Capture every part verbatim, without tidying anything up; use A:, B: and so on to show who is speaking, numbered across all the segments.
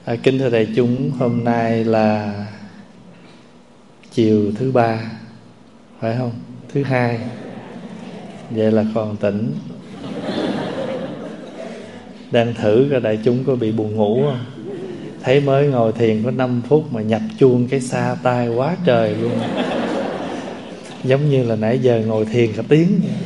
A: À, kính thưa đại chúng, hôm nay là chiều thứ ba, phải không? Thứ hai, vậy là còn tỉnh. Đang thử coi đại chúng có bị buồn ngủ không? Thấy mới ngồi thiền có năm phút mà nhập chuông cái xa tai quá trời luôn. Giống như là nãy giờ ngồi thiền cả tiếng vậy.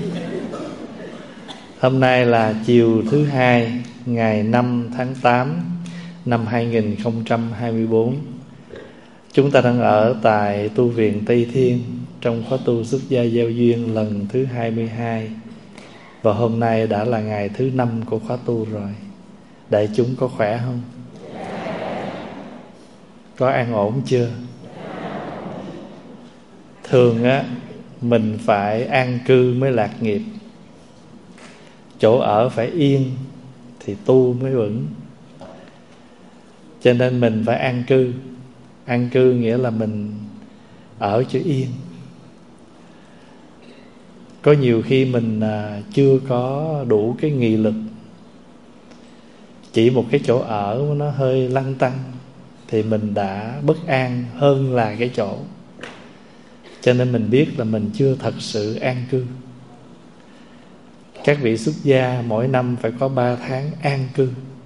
A: Hôm nay là chiều thứ hai, ngày năm tháng tám năm hai nghìn không trăm hai mươi bốn. Chúng ta đang ở tại tu viện Tây Thiên trong khóa tu xuất gia giao duyên lần thứ hai mươi hai. Và hôm nay đã là ngày thứ năm của khóa tu rồi. Đại chúng có khỏe không? Có an ổn chưa? Thường á, mình phải an cư mới lạc nghiệp. Chỗ ở phải yên thì tu mới vững. Cho nên mình phải an cư. An cư nghĩa là mình ở cho yên. Có nhiều khi mình à, chưa có đủ cái nghị lực, chỉ một cái chỗ ở nó hơi lăn tăn thì mình đã bất an hơn là cái chỗ. Cho nên mình biết là mình chưa thật sự an cư. Các vị xuất gia mỗi năm phải có ba tháng an cư.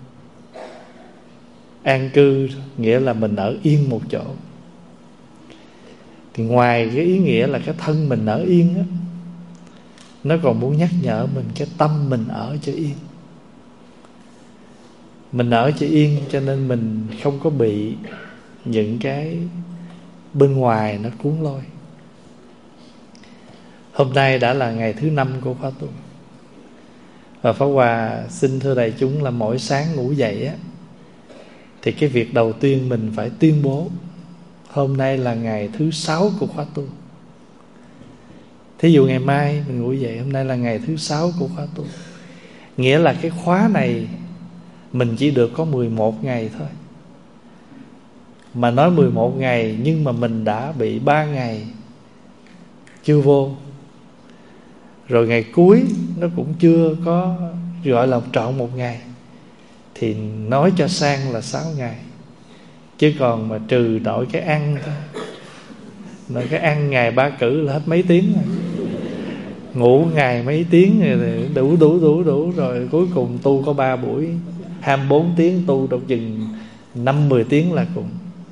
A: An cư nghĩa là mình ở yên một chỗ. Thì ngoài cái ý nghĩa là cái thân mình ở yên á, nó còn muốn nhắc nhở mình cái tâm mình ở cho yên. Mình ở cho yên cho nên mình không có bị những cái bên ngoài nó cuốn lôi. Hôm nay đã là ngày thứ năm của khóa tu. Và Pháp Hòa xin thưa đại chúng là mỗi sáng ngủ dậy á, thì cái việc đầu tiên mình phải tuyên bố hôm nay là ngày thứ sáu của khóa tu. Thí dụ ngày mai mình ngủ dậy, hôm nay là ngày thứ sáu của khóa tu, nghĩa là cái khóa này mình chỉ được có mười một ngày thôi. Mà nói mười một ngày, nhưng mà mình đã bị ba ngày chưa vô. Rồi ngày cuối nó cũng chưa có gọi là trọn một ngày, thì nói cho sang là sáu ngày. Chứ còn mà trừ đổi cái ăn thôi, nói cái ăn ngày ba cử là hết mấy tiếng rồi. Ngủ ngày mấy tiếng rồi đủ đủ đủ đủ rồi. Cuối cùng tu có ba buổi, hai mươi bốn tiếng tu đâu chừng năm mười tiếng là cùng.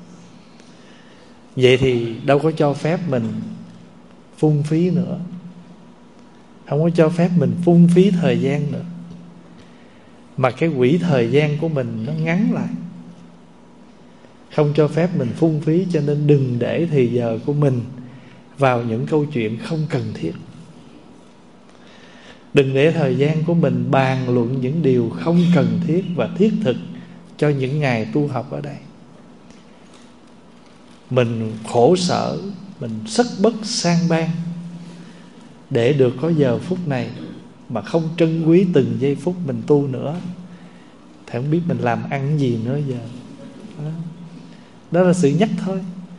A: Vậy thì đâu có cho phép mình phung phí nữa. Không có cho phép mình phung phí thời gian nữa. Mà cái quỹ thời gian của mình nó ngắn lại, không cho phép mình phung phí. Cho nên đừng để thì giờ của mình vào những câu chuyện không cần thiết. Đừng để thời gian của mình bàn luận những điều không cần thiết và thiết thực cho những ngày tu học ở đây. Mình khổ sở, mình sất bất sang ban để được có giờ phút này, mà không trân quý từng giây phút mình tu nữa thì không biết mình làm ăn gì nữa giờ. Đó, đó là sự nhắc thôi.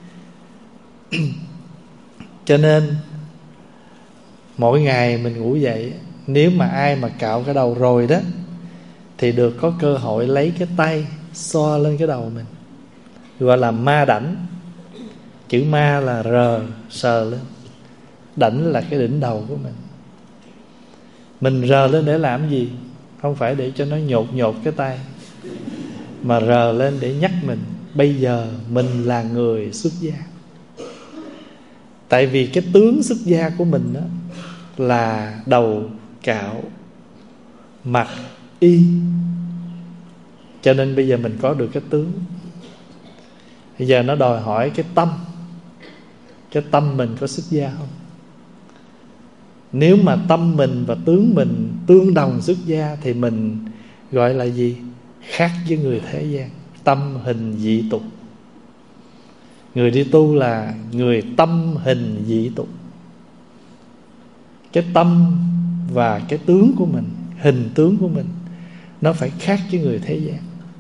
A: Cho nên mỗi ngày mình ngủ dậy, nếu mà ai mà cạo cái đầu rồi đó, thì được có cơ hội lấy cái tay xoa lên cái đầu mình, gọi là ma đảnh. Chữ ma là rờ, sờ lên. Đảnh là cái đỉnh đầu của mình. Mình rờ lên để làm gì? Không phải để cho nó nhột nhột cái tay, mà rờ lên để nhắc mình bây giờ mình là người xuất gia. Tại vì cái tướng xuất gia của mình đó là đầu cạo, mặt y, cho nên bây giờ mình có được cái tướng. Bây giờ nó đòi hỏi cái tâm. Cái tâm mình có xuất gia không? Nếu mà tâm mình và tướng mình tương đồng xuất gia thì mình gọi là gì? Khác với người thế gian, tâm hình dị tục. Người đi tu là người tâm hình dị tục. Cái tâm và cái tướng của mình, hình tướng của mình, nó phải khác với người thế gian.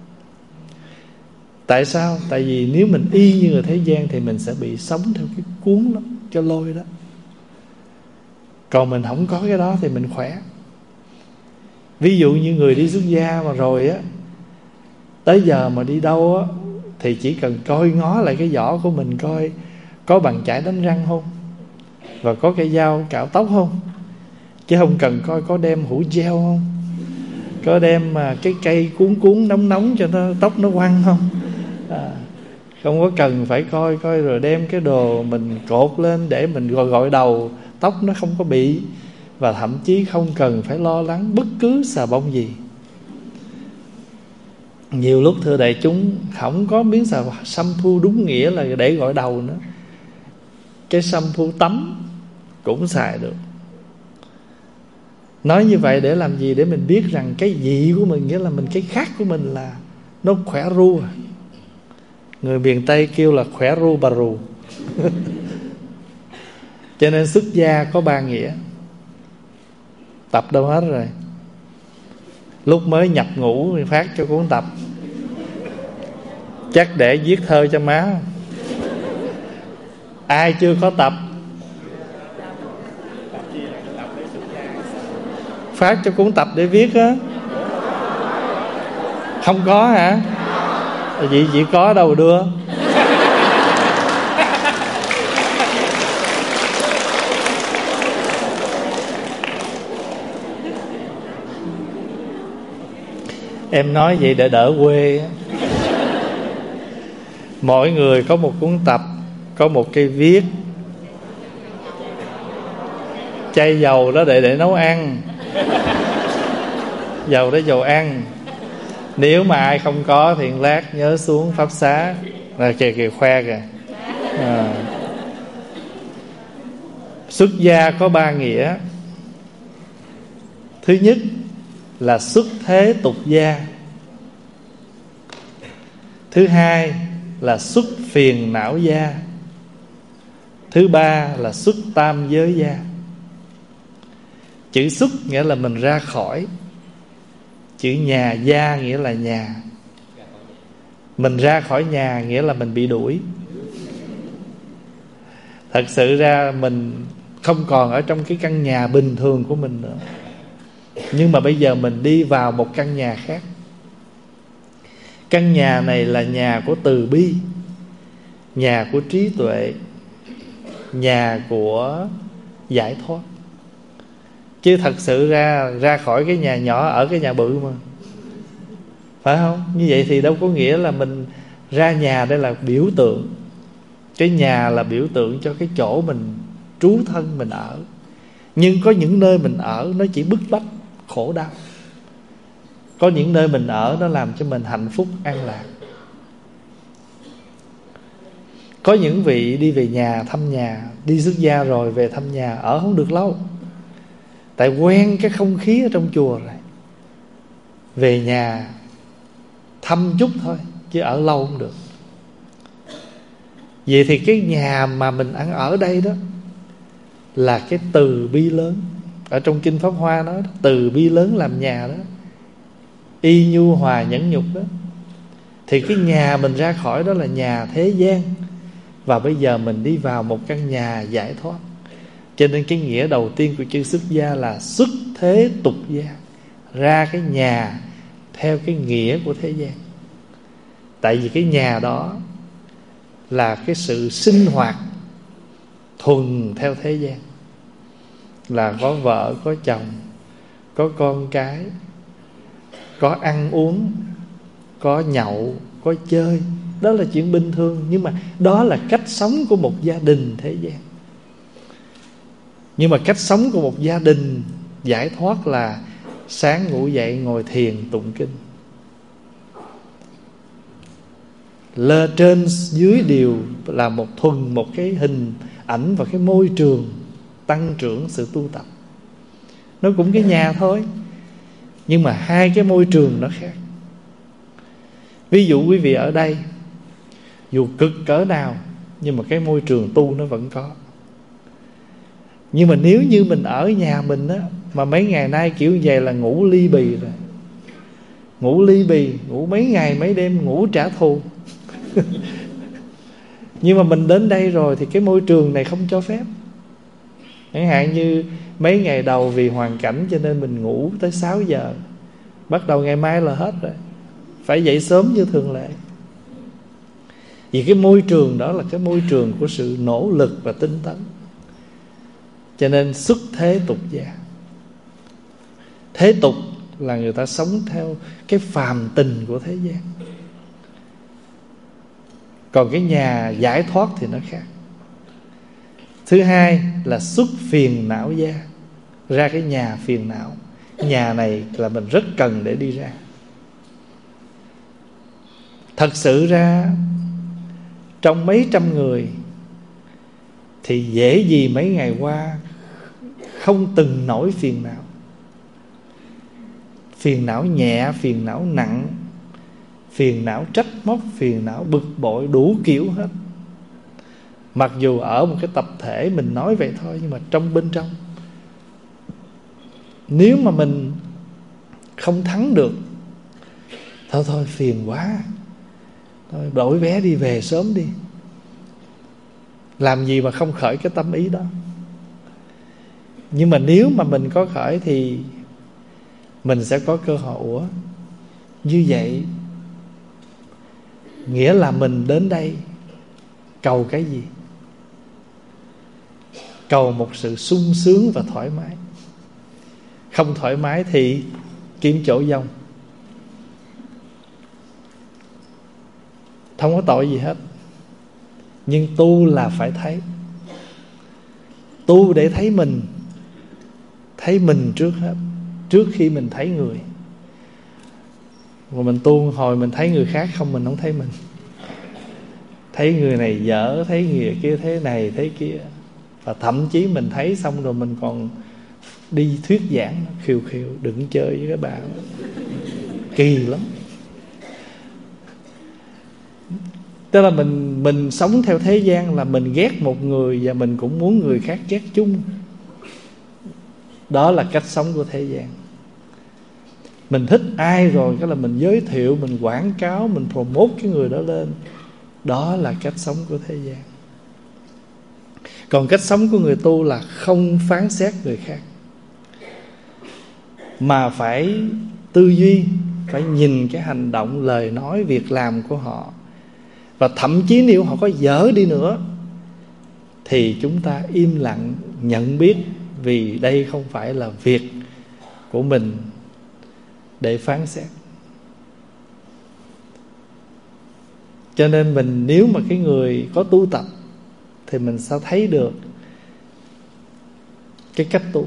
A: Tại sao? Tại vì nếu mình y như người thế gian thì mình sẽ bị sống theo cái cuốn đó, cái lôi đó. Còn mình không có cái đó thì mình khỏe. Ví dụ như người đi xuất gia mà rồi á, Tới giờ mà đi đâu á thì chỉ cần coi ngó lại cái giỏ của mình, coi có bàn chải đánh răng không, và có cây dao cạo tóc không, chứ không cần coi có đem hũ gel không, có đem mà cái cây cuốn cuốn nóng nóng cho nó tóc nó quăng không. à, Không có cần phải coi coi rồi đem cái đồ mình cột lên để mình gọi gọi đầu, tóc nó không có bị. Và thậm chí không cần phải lo lắng bất cứ xà bông gì. Nhiều lúc thưa đại chúng, không có miếng xà shampoo đúng nghĩa là để gội đầu nữa, cái shampoo tắm cũng xài được. Nói như vậy để làm gì? Để mình biết rằng cái vị của mình, nghĩa là mình cái khác của mình là nó khỏe ru. Người miền Tây kêu là khỏe ru bà rù. Cho nên xuất gia có ba nghĩa. Tập đâu hết rồi. Lúc mới nhập ngũ thì phát cho cuốn tập, chắc để viết thơ cho má. Ai chưa có tập phát cho cuốn tập để viết á? Không có hả? Vậy chỉ có đâu đưa. Em nói vậy để đỡ quê á. Mỗi người có một cuốn tập, có một cây viết, chai dầu đó để để nấu ăn, dầu đó dầu ăn. Nếu mà ai không có thì lát nhớ xuống pháp xá. Là kìa kìa khoe kìa. à. Xuất gia có ba nghĩa. Thứ nhất là xuất thế tục gia. Thứ hai là xuất phiền não gia. Thứ ba là xuất tam giới gia. Chữ xuất nghĩa là mình ra khỏi, chữ nhà gia nghĩa là nhà. Mình ra khỏi nhà nghĩa là mình bị đuổi. Thật sự ra mình không còn ở trong cái căn nhà bình thường của mình nữa, nhưng mà bây giờ mình đi vào một căn nhà khác. Căn nhà này là nhà của từ bi, nhà của trí tuệ, nhà của giải thoát. Chứ thật sự ra ra khỏi cái nhà nhỏ ở cái nhà bự mà, phải không? Như vậy thì đâu có nghĩa là mình ra nhà. Đây là biểu tượng. Cái nhà là biểu tượng cho cái chỗ mình trú thân, mình ở. Nhưng có những nơi mình ở nó chỉ bức bách, khổ đau. Có những nơi mình ở nó làm cho mình hạnh phúc, an lạc. Có những vị đi về nhà, thăm nhà, đi xuất gia rồi về thăm nhà, ở không được lâu, tại quen cái không khí ở trong chùa rồi. Về nhà thăm chút thôi, chứ ở lâu không được. Vậy thì cái nhà mà mình ăn ở đây đó là cái từ bi lớn. Ở trong Kinh Pháp Hoa nói từ bi lớn làm nhà đó, y nhu hòa nhẫn nhục đó. Thì cái nhà mình ra khỏi đó là nhà thế gian, và bây giờ mình đi vào một căn nhà giải thoát. Cho nên cái nghĩa đầu tiên của chữ xuất gia là xuất thế tục gia, ra cái nhà theo cái nghĩa của thế gian. Tại vì cái nhà đó là cái sự sinh hoạt thuần theo thế gian, là có vợ, có chồng, có con cái, có ăn uống, có nhậu, có chơi. Đó là chuyện bình thường. Nhưng mà đó là cách sống của một gia đình thế gian. Nhưng mà cách sống của một gia đình giải thoát là sáng ngủ dậy ngồi thiền tụng kinh, lên trên dưới đều là một thuần một cái hình ảnh và cái môi trường tăng trưởng sự tu tập. Nó cũng cái nhà thôi, nhưng mà hai cái môi trường nó khác. Ví dụ quý vị ở đây, dù cực cỡ nào nhưng mà cái môi trường tu nó vẫn có. Nhưng mà nếu như mình ở nhà mình á, mà mấy ngày nay kiểu vậy là ngủ ly bì rồi. Ngủ ly bì, ngủ mấy ngày mấy đêm, ngủ trả thù. Nhưng mà mình đến đây rồi thì cái môi trường này không cho phép. Chẳng hạn như mấy ngày đầu vì hoàn cảnh cho nên mình ngủ tới sáu giờ, bắt đầu ngày mai là hết rồi. phải dậy sớm như thường lệ. Vì cái môi trường đó là cái môi trường của sự nỗ lực và tinh tấn. Cho nên xuất thế tục gia. Thế tục là người ta sống theo cái phàm tình của thế gian. Còn cái nhà giải thoát thì nó khác. Thứ hai là xuất phiền não gia, ra cái nhà phiền não. Nhà này là mình rất cần để đi ra. Thật sự ra trong mấy trăm người thì dễ gì mấy ngày qua không từng nổi phiền não. Phiền não nhẹ, phiền não nặng, phiền não trách móc, phiền não bực bội, đủ kiểu hết. Mặc dù ở một cái tập thể mình nói vậy thôi, nhưng mà trong bên trong, nếu mà mình không thắng được, thôi thôi phiền quá, thôi đổi vé đi về sớm đi. Làm gì mà không khởi cái tâm ý đó. Nhưng mà nếu mà mình có khởi thì mình sẽ có cơ hội. Ủa, như vậy nghĩa là mình đến đây cầu cái gì? Cầu một sự sung sướng và thoải mái. Không thoải mái thì kiếm chỗ dông. Không có tội gì hết. Nhưng tu là phải thấy. Tu để thấy mình. Thấy mình trước hết, trước khi mình thấy người. Mà mình tu hồi mình thấy người khác không, mình không thấy mình. Thấy người này dở, thấy người kia thế này thế kia. Và thậm chí mình thấy xong rồi mình còn đi thuyết giảng khiêu khiêu, đừng chơi với các bạn. Kỳ lắm. Tức là mình mình sống theo thế gian là mình ghét một người và mình cũng muốn người khác ghét chung. Đó là cách sống của thế gian. Mình thích ai rồi cái là mình giới thiệu, mình quảng cáo, mình promote cái người đó lên. Đó là cách sống của thế gian. Còn cách sống của người tu là không phán xét người khác, mà phải tư duy, phải nhìn cái hành động, lời nói, việc làm của họ. Và thậm chí nếu họ có dở đi nữa thì chúng ta im lặng nhận biết, vì đây không phải là việc của mình để phán xét. Cho nên mình nếu mà cái người có tu tập thì mình sẽ thấy được cái cách tu.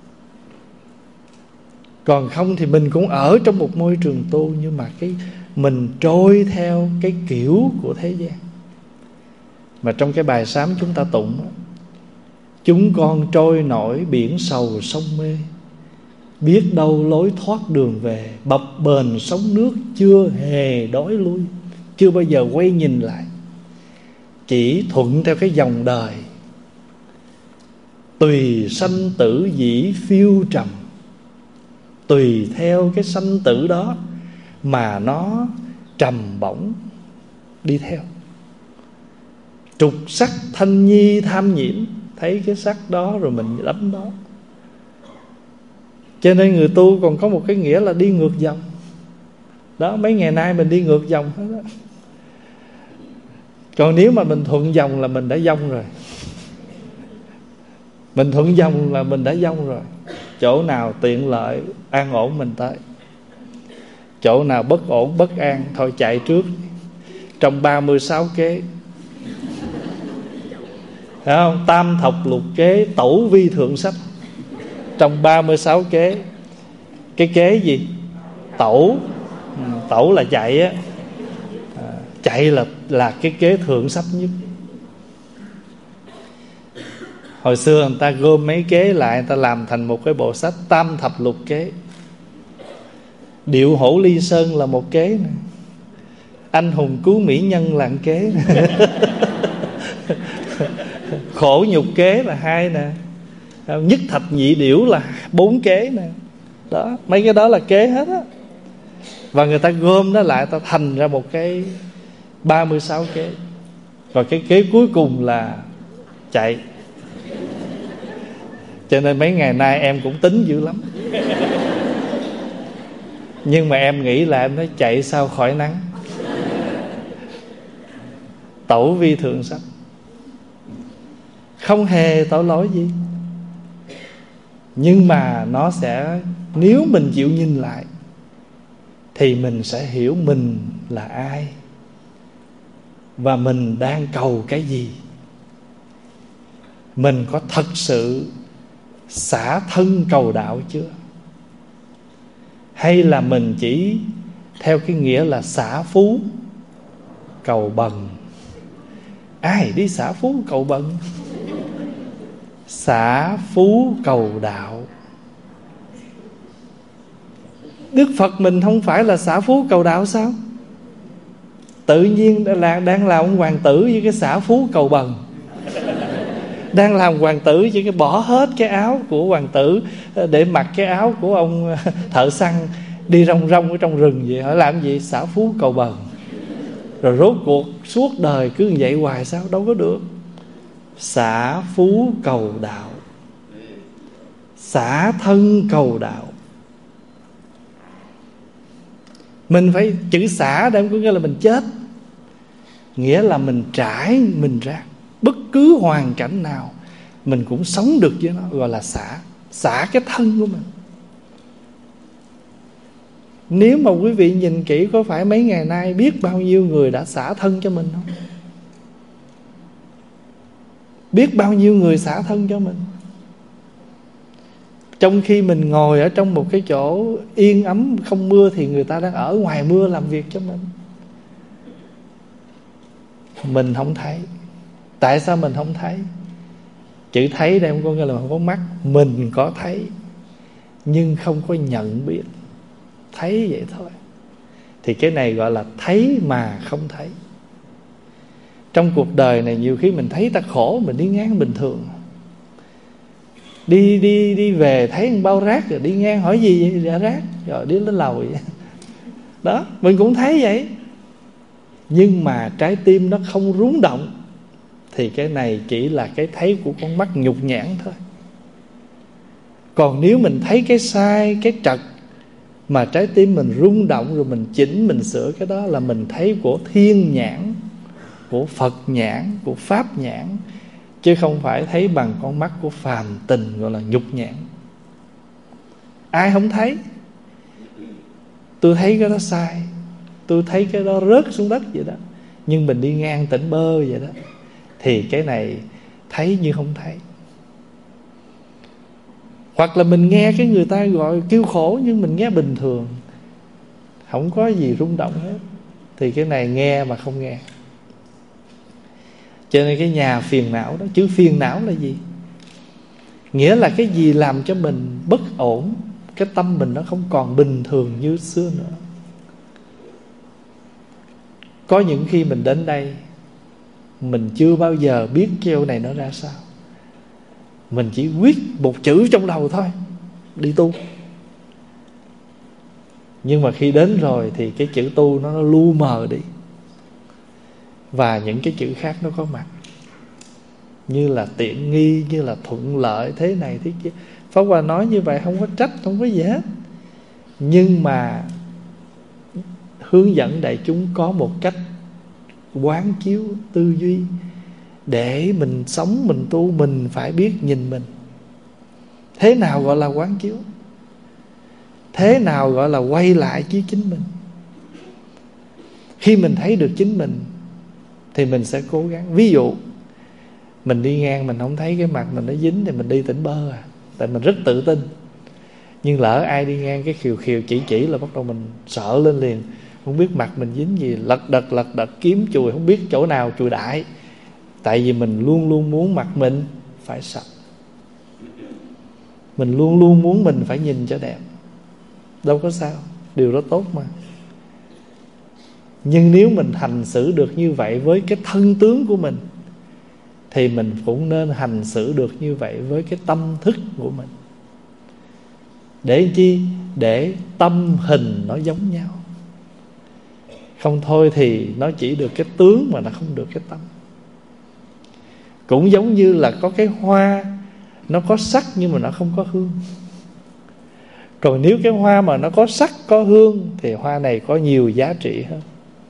A: Còn không thì mình cũng ở trong một môi trường tu, nhưng mà cái mình trôi theo cái kiểu của thế gian. Mà trong cái bài sám chúng ta tụng: chúng con trôi nổi biển sầu sông mê, biết đâu lối thoát đường về, bập bềnh sóng nước chưa hề đói lui. Chưa bao giờ quay nhìn lại, chỉ thuận theo cái dòng đời. Tùy sanh tử dĩ phiêu trầm, tùy theo cái sanh tử đó mà nó trầm bổng đi theo. Trục sắc thanh nhi tham nhiễm, thấy cái sắc đó rồi mình đắm đó. Cho nên người tu còn có một cái nghĩa là đi ngược dòng. Đó, mấy ngày nay mình đi ngược dòng hết đó. Còn nếu mà mình thuận dòng là mình đã dông rồi. Mình thuận dòng là mình đã dông rồi. Chỗ nào tiện lợi, an ổn mình tới. Chỗ nào bất ổn, bất an, thôi chạy trước. Trong ba mươi sáu kế, phải không? Tam thập lục kế, tẩu vi thượng sách. Trong ba mươi sáu kế, cái kế gì? Tẩu. Tẩu là chạy á. À, chạy là, là cái kế thượng sách nhất. Hồi xưa người ta gom mấy kế lại, người ta làm thành một cái bộ sách tam thập lục kế. Điệu hổ ly sơn là một kế nè, anh hùng cứu mỹ nhân là một kế nè. Khổ nhục kế là hai nè, nhất thạch nhị điểu là bốn kế nè. Đó, mấy cái đó là kế hết á. Và người ta gom nó lại, ta thành ra một cái ba mươi sáu kế. Và cái kế cuối cùng là chạy. Cho nên mấy ngày nay em cũng tính dữ lắm. Nhưng mà em nghĩ là em nói chạy sao khỏi nắng. Tẩu vi thượng sách, không hề tội lỗi gì. Nhưng mà nó sẽ, nếu mình chịu nhìn lại thì mình sẽ hiểu mình là ai và mình đang cầu cái gì. Mình có thật sự xả thân cầu đạo chưa? Hay là mình chỉ theo cái nghĩa là xả phú cầu bần? Ai đi xả phú cầu bần? Xả phú cầu đạo. Đức Phật mình không phải là xả phú cầu đạo sao? Tự nhiên là đang làm ông hoàng tử với cái xả phú cầu bần. Đang làm hoàng tử chỉ cái bỏ hết cái áo của hoàng tử để mặc cái áo của ông thợ săn đi rong rong ở trong rừng vậy. Hỏi làm gì? Xả phú cầu bần. Rồi rốt cuộc suốt đời cứ như vậy hoài sao? Đâu có được. Xả phú cầu đạo, xả thân cầu đạo. Mình phải chữ xả đây có nghĩa là mình chết, nghĩa là mình trải mình ra. Bất cứ hoàn cảnh nào mình cũng sống được với nó, gọi là xả. Xả cái thân của mình. Nếu mà quý vị nhìn kỹ, có phải mấy ngày nay biết bao nhiêu người đã xả thân cho mình không? Biết bao nhiêu người xả thân cho mình. Trong khi mình ngồi ở trong một cái chỗ yên ấm không mưa thì người ta đang ở ngoài mưa làm việc cho mình. Mình không thấy. Tại sao mình không thấy? Chữ thấy đây không có nghĩa là không có mắt. Mình có thấy nhưng không có nhận biết. Thấy vậy thôi. Thì cái này gọi là thấy mà không thấy. Trong cuộc đời này nhiều khi mình thấy ta khổ, mình đi ngang bình thường. Đi đi đi về thấy một bao rác rồi đi ngang hỏi gì vậy? Dạ rác. Rồi đi lên lầu vậy. Đó, mình cũng thấy vậy. Nhưng mà trái tim nó không rung động thì cái này chỉ là cái thấy của con mắt nhục nhãn thôi. Còn nếu mình thấy cái sai, cái trật mà trái tim mình rung động rồi mình chỉnh, mình sửa, cái đó là mình thấy của thiên nhãn, của Phật nhãn, của Pháp nhãn, chứ không phải thấy bằng con mắt của phàm tình, gọi là nhục nhãn. Ai không thấy? Tôi thấy cái đó sai, tôi thấy cái đó rớt xuống đất vậy đó, nhưng mình đi ngang tỉnh bơ vậy đó, thì cái này thấy như không thấy. Hoặc là mình nghe cái người ta gọi kêu khổ nhưng mình nghe bình thường, không có gì rung động hết, thì cái này nghe mà không nghe. Cho nên cái nhà phiền não đó, chữ phiền não là gì? Nghĩa là cái gì làm cho mình bất ổn, cái tâm mình nó không còn bình thường như xưa nữa. Có những khi mình đến đây, mình chưa bao giờ biết cái chỗ này nó ra sao. Mình chỉ quyết một chữ trong đầu thôi, đi tu. Nhưng mà khi đến rồi thì cái chữ tu nó, nó lu mờ đi, và những cái chữ khác nó có mặt, như là tiện nghi, như là thuận lợi, thế này thế kia. Pháp Hòa nói như vậy không có trách, không có gì hết. Nhưng mà hướng dẫn đại chúng có một cách quán chiếu tư duy. Để mình sống, mình tu, mình phải biết nhìn mình. Thế nào gọi là quán chiếu? Thế nào gọi là quay lại với chính mình? Khi mình thấy được chính mình thì mình sẽ cố gắng. Ví dụ mình đi ngang, mình không thấy cái mặt mình nó dính thì mình đi tỉnh bơ à, tại mình rất tự tin. Nhưng lỡ ai đi ngang cái khiều khiều chỉ chỉ là bắt đầu mình sợ lên liền. Không biết mặt mình dính gì, lật đật lật đật kiếm chùi, không biết chỗ nào chùi đại. Tại vì mình luôn luôn muốn mặt mình phải sạch, mình luôn luôn muốn mình phải nhìn cho đẹp. Đâu có sao, điều đó tốt mà. Nhưng nếu mình hành xử được như vậy với cái thân tướng của mình, thì mình cũng nên hành xử được như vậy với cái tâm thức của mình. Để chi? Để tâm hình nó giống nhau. Không thôi thì nó chỉ được cái tướng mà nó không được cái tâm. Cũng giống như là có cái hoa, nó có sắc nhưng mà nó không có hương. Còn nếu cái hoa mà nó có sắc, có hương thì hoa này có nhiều giá trị hơn.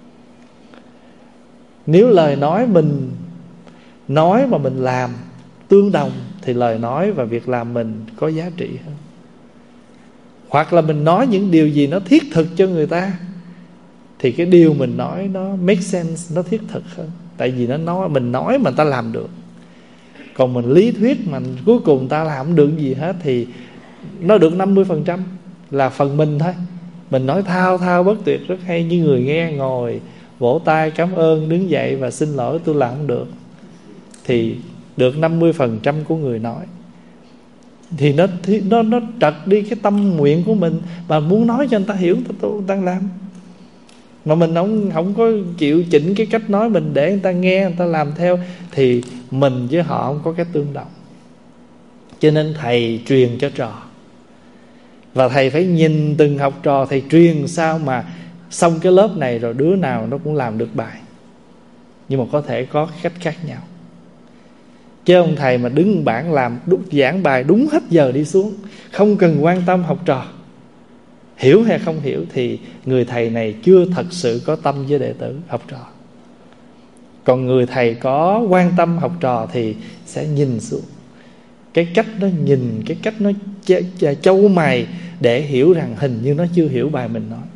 A: Nếu lời nói mình nói mà mình làm tương đồng thì lời nói và việc làm mình có giá trị hơn. Hoặc là mình nói những điều gì nó thiết thực cho người ta thì cái điều mình nói nó make sense, nó thiết thực hơn. Tại vì nó nói, mình nói mà ta làm được. Còn mình lý thuyết mà cuối cùng ta làm không được gì hết thì nó được năm mươi phần trăm là phần mình thôi. Mình nói thao thao bất tuyệt rất hay, như người nghe ngồi vỗ tay cảm ơn, đứng dậy và xin lỗi tôi làm không được, thì được năm mươi phần trăm của người nói. Thì nó nó nó trật đi cái tâm nguyện của mình, mà muốn nói cho người ta hiểu, người ta, tôi đang làm. Mà mình không không có chịu chỉnh cái cách nói mình để người ta nghe, người ta làm theo, thì mình với họ không có cái tương đồng. Cho nên thầy truyền cho trò, và thầy phải nhìn từng học trò thầy truyền sao mà xong cái lớp này rồi đứa nào nó cũng làm được bài, nhưng mà có thể có cách khác nhau. Chứ ông thầy mà đứng bảng làm đúng, giảng bài đúng hết giờ đi xuống, không cần quan tâm học trò hiểu hay không hiểu, thì người thầy này chưa thật sự có tâm với đệ tử học trò. Còn người thầy có quan tâm học trò thì sẽ nhìn xuống cái cách nó nhìn, cái cách nó chau mày để hiểu rằng hình như nó chưa hiểu bài mình nói,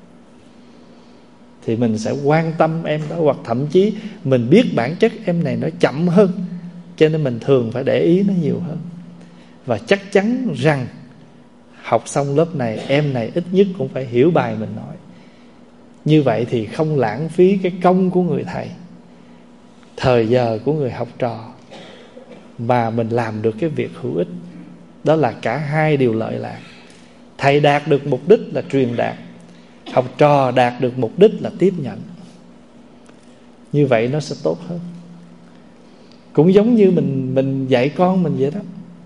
A: thì mình sẽ quan tâm em đó. Hoặc thậm chí mình biết bản chất em này nó chậm hơn, cho nên mình thường phải để ý nó nhiều hơn. Và chắc chắn rằng học xong lớp này, em này ít nhất cũng phải hiểu bài mình nói. Như vậy thì không lãng phí cái công của người thầy, thời giờ của người học trò, mà mình làm được cái việc hữu ích. Đó là cả hai điều lợi lạc. Thầy đạt được mục đích là truyền đạt, học trò đạt được mục đích là tiếp nhận. Như vậy nó sẽ tốt hơn. Cũng giống như mình mình dạy con mình vậy đó.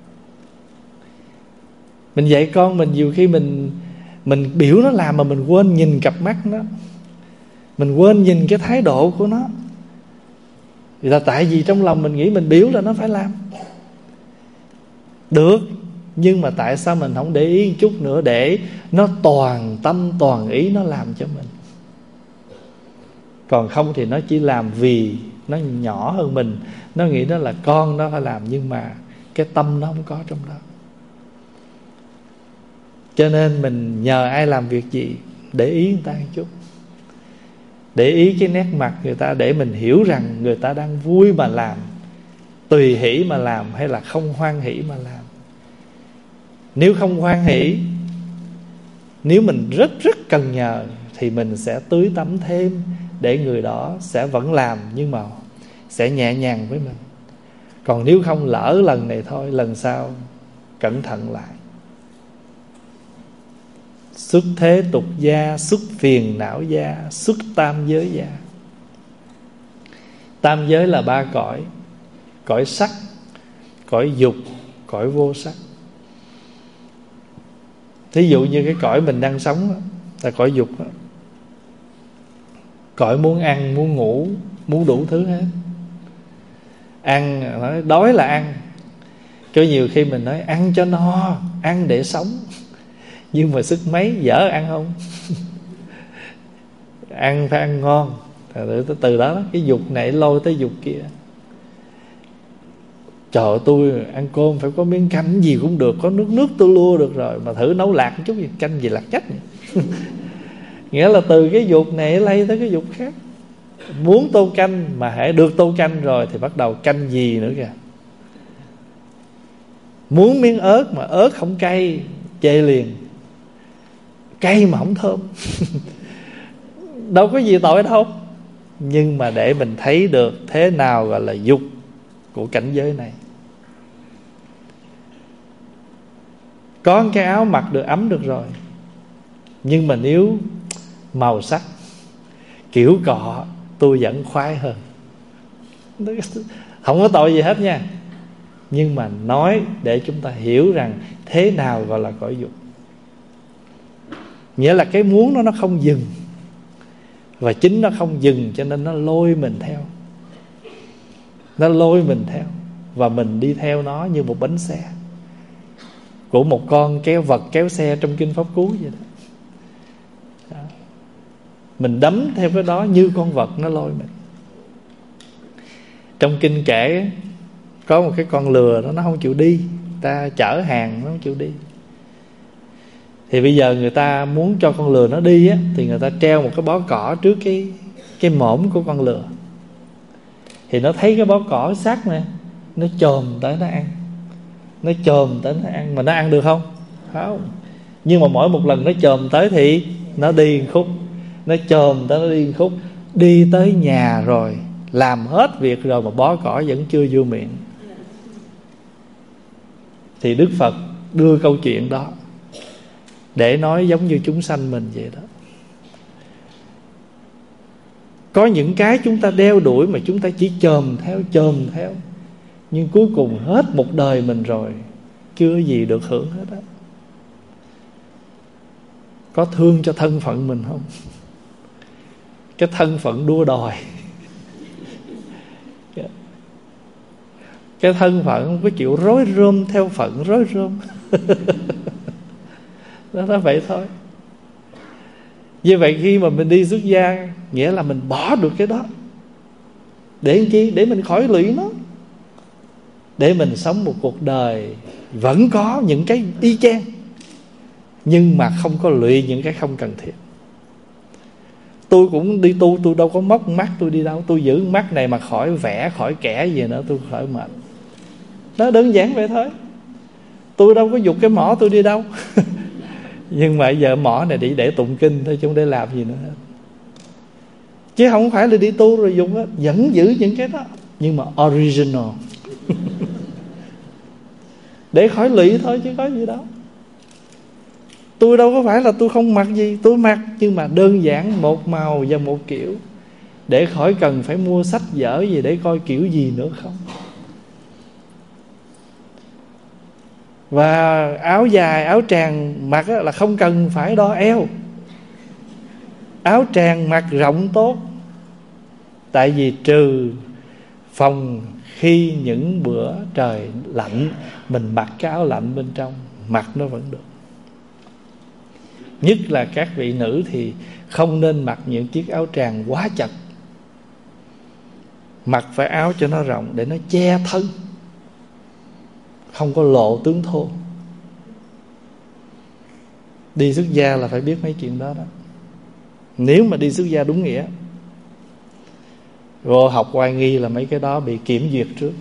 A: Mình dạy con mình, nhiều khi mình mình biểu nó làm mà mình quên nhìn cặp mắt nó, mình quên nhìn cái thái độ của nó. Vì là tại vì trong lòng mình nghĩ mình biểu là nó phải làm được, nhưng mà tại sao mình không để ý một chút nữa để nó toàn tâm toàn ý nó làm cho mình. Còn không thì nó chỉ làm vì nó nhỏ hơn mình, nó nghĩ nó là con nó phải làm, nhưng mà cái tâm nó không có trong đó. Cho nên mình nhờ ai làm việc gì, để ý người ta một chút, để ý cái nét mặt người ta, để mình hiểu rằng người ta đang vui mà làm, tùy hỷ mà làm, hay là không hoan hỷ mà làm. Nếu không hoan hỷ, nếu mình rất rất cần nhờ, thì mình sẽ tưới tắm thêm để người đó sẽ vẫn làm, nhưng mà sẽ nhẹ nhàng với mình. Còn nếu không, lỡ lần này thôi, lần sau cẩn thận lại. Xuất thế tục gia, xuất phiền não gia, xuất tam giới gia. Tam giới là ba cõi: cõi sắc, cõi dục, cõi vô sắc. Thí dụ như cái cõi mình đang sống đó, là cõi dục đó. Cõi muốn ăn, muốn ngủ, muốn đủ thứ hết. Ăn, nói đói là ăn. Có nhiều khi mình nói ăn cho no, ăn để sống, nhưng mà sức mấy dở ăn không. Ăn phải ăn ngon. Từ đó cái dục này lôi tới dục kia. Trời ơi, tôi ăn cơm phải có miếng canh gì cũng được, có nước nước tôi lua được rồi, mà thử nấu lạc một chút gì, canh gì lạc chắc. Nghĩa là từ cái dục này lây tới cái dục khác. Muốn tô canh mà hãy được tô canh rồi thì bắt đầu canh gì nữa kìa. Muốn miếng ớt mà ớt không cay, chê liền. Cay mà không thơm. Đâu có gì tội đâu. Nhưng mà để mình thấy được thế nào gọi là dục của cảnh giới này. Có cái áo mặc được ấm được rồi, nhưng mà nếu màu sắc kiểu cọ, tôi vẫn khoái hơn. Không có tội gì hết nha. Nhưng mà nói để chúng ta hiểu rằng thế nào gọi là cõi dục. Nghĩa là cái muốn nó nó không dừng, và chính nó không dừng, cho nên nó lôi mình theo. Nó lôi mình theo, và mình đi theo nó như một bánh xe. của một con kéo vật kéo xe trong kinh Pháp Cú vậy đó. Đó. Mình đấm theo cái đó như con vật nó lôi mình. Trong kinh kể có một cái con lừa đó, nó không chịu đi, ta chở hàng nó không chịu đi. Thì bây giờ người ta muốn cho con lừa nó đi á, thì người ta treo một cái bó cỏ trước cái cái mổm của con lừa. Thì nó thấy cái bó cỏ sắc nè, nó chồm tới nó ăn. Nó chồm tới nó ăn. Mà nó ăn được không? Không. Nhưng mà mỗi một lần nó chồm tới thì nó đi khúc. Nó chồm tới nó đi khúc. Đi tới nhà rồi, làm hết việc rồi mà bó cỏ vẫn chưa vô miệng. Thì Đức Phật đưa câu chuyện đó để nói giống như chúng sanh mình vậy đó. Có những cái chúng ta đeo đuổi mà chúng ta chỉ chồm theo, chồm theo, nhưng cuối cùng hết một đời mình rồi, chưa gì được hưởng hết á. Có thương cho thân phận mình không? Cái thân phận đua đòi, cái thân phận không có chịu rối rôm theo phận rối rôm. Đó là vậy thôi. Như vậy khi mà mình đi xuất gia, nghĩa là mình bỏ được cái đó. Để làm chi? Để mình khỏi lụy nó. Để mình sống một cuộc đời vẫn có những cái y chang, nhưng mà không có lụy những cái không cần thiết. Tôi cũng đi tu, tôi đâu có móc mắt tôi đi đâu. Tôi giữ mắt này mà khỏi vẽ, khỏi kẻ gì nữa, tôi khỏi mệt. Nó đơn giản vậy thôi. Tôi đâu có dục cái mỏ tôi đi đâu. Nhưng mà giờ mỏ này để, để tụng kinh thôi, chứ không để làm gì nữa hết. Chứ không phải là đi tu rồi dùng á. Vẫn giữ những cái đó, nhưng mà original. Để khỏi lụy thôi chứ có gì đâu. Tôi đâu có phải là tôi không mặc gì, tôi mặc, nhưng mà đơn giản một màu và một kiểu, để khỏi cần phải mua sách vở gì để coi kiểu gì nữa không. Và áo dài, áo tràng mặc là không cần phải đo eo. Áo tràng mặc rộng tốt. Tại vì trừ phòng khi những bữa trời lạnh, mình mặc cái áo lạnh bên trong, mặc nó vẫn được. Nhất là các vị nữ thì không nên mặc những chiếc áo tràng quá chật. Mặc phải áo cho nó rộng để nó che thân, không có lộ tướng thô. Đi xuất gia là phải biết mấy chuyện đó đó. Nếu mà đi xuất gia đúng nghĩa. Vô học oai nghi là mấy cái đó bị kiểm duyệt trước.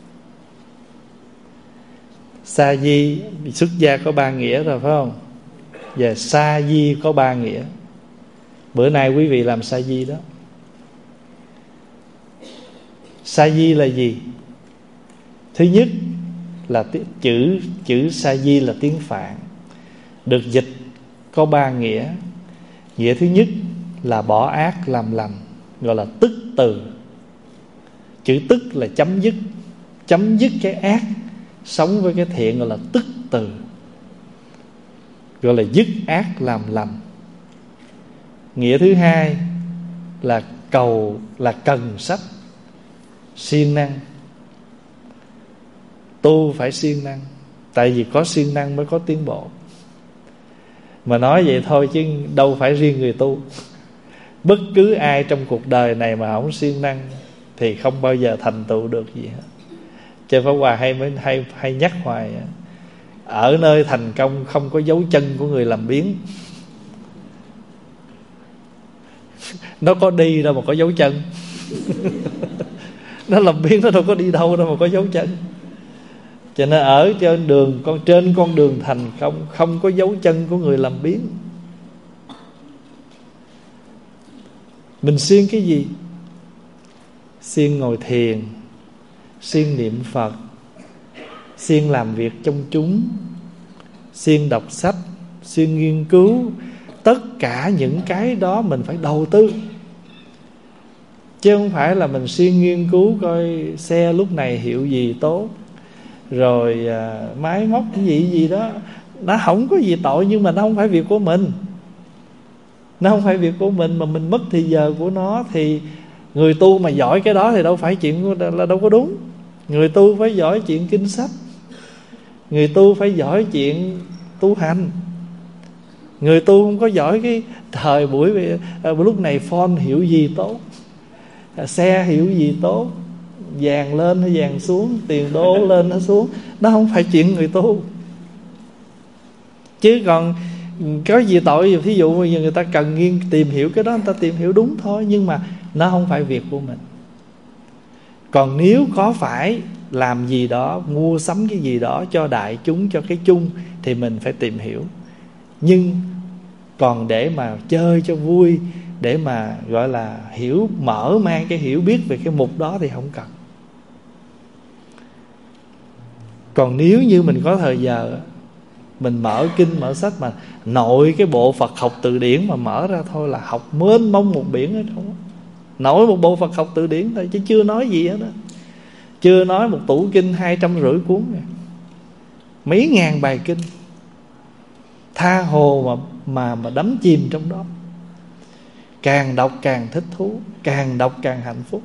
A: Sa di xuất gia có ba nghĩa rồi phải không? Và sa di có ba nghĩa. Bữa nay quý vị làm sa di đó. Sa di là gì? Thứ nhất là chữ chữ sa di là tiếng Phạn, được dịch có ba nghĩa. Nghĩa thứ nhất là bỏ ác làm lành, gọi là tức từ. Chữ tức là chấm dứt, chấm dứt cái ác, sống với cái thiện, gọi là tức từ, gọi là dứt ác làm lành. Nghĩa thứ hai là cầu, là cần sách, siêng năng. Tu phải siêng năng, tại vì có siêng năng mới có tiến bộ. Mà nói vậy thôi chứ đâu phải riêng người tu. Bất cứ ai trong cuộc đời này mà không siêng năng thì không bao giờ thành tựu được gì hết. Cho Pháp Hòa hay, hay, hay nhắc hoài, ở nơi thành công không có dấu chân của người làm biếng. Nó có đi đâu mà có dấu chân. Nó làm biếng nó đâu có đi đâu đâu mà có dấu chân. Cho nên ở trên đường con trên con đường thành công không có dấu chân của người làm biếng. Mình siêng cái gì? Siêng ngồi thiền, siêng niệm Phật, siêng làm việc trong chúng, siêng đọc sách, siêng nghiên cứu. Tất cả những cái đó mình phải đầu tư, chứ không phải là mình siêng nghiên cứu coi xe lúc này hiệu gì tốt, rồi à, máy móc cái gì gì đó. Nó không có gì tội, nhưng mà nó không phải việc của mình. Nó không phải việc của mình mà mình mất thì giờ của nó. Thì người tu mà giỏi cái đó thì đâu phải chuyện là đâu có đúng. Người tu phải giỏi chuyện kinh sách, Người tu phải giỏi chuyện tu hành. Người tu không có giỏi cái thời buổi lúc này phone hiểu gì tốt, xe hiểu gì tốt, vàng lên hay vàng xuống, tiền đô lên nó xuống. Nó không phải chuyện người tu. Chứ còn có gì tội, thí dụ bây giờ người ta cần nghiên tìm hiểu cái đó, người ta tìm hiểu đúng thôi, nhưng mà nó không phải việc của mình. Còn nếu có phải làm gì đó, mua sắm cái gì đó cho đại chúng, cho cái chung, thì mình phải tìm hiểu. Nhưng còn để mà chơi cho vui, để mà gọi là hiểu, mở mang cái hiểu biết về cái mục đó thì không cần. Còn nếu như mình có thời giờ, mình mở kinh mở sách mà nội cái bộ Phật học từ điển mà mở ra thôi là học mênh mông một biển ở trong. Nội một bộ Phật học từ điển thôi, chứ chưa nói gì hết đó. Chưa nói một tủ kinh hai trăm rưỡi cuốn này, mấy ngàn bài kinh, tha hồ mà mà mà đắm chìm trong đó. Càng đọc càng thích thú, càng đọc càng hạnh phúc.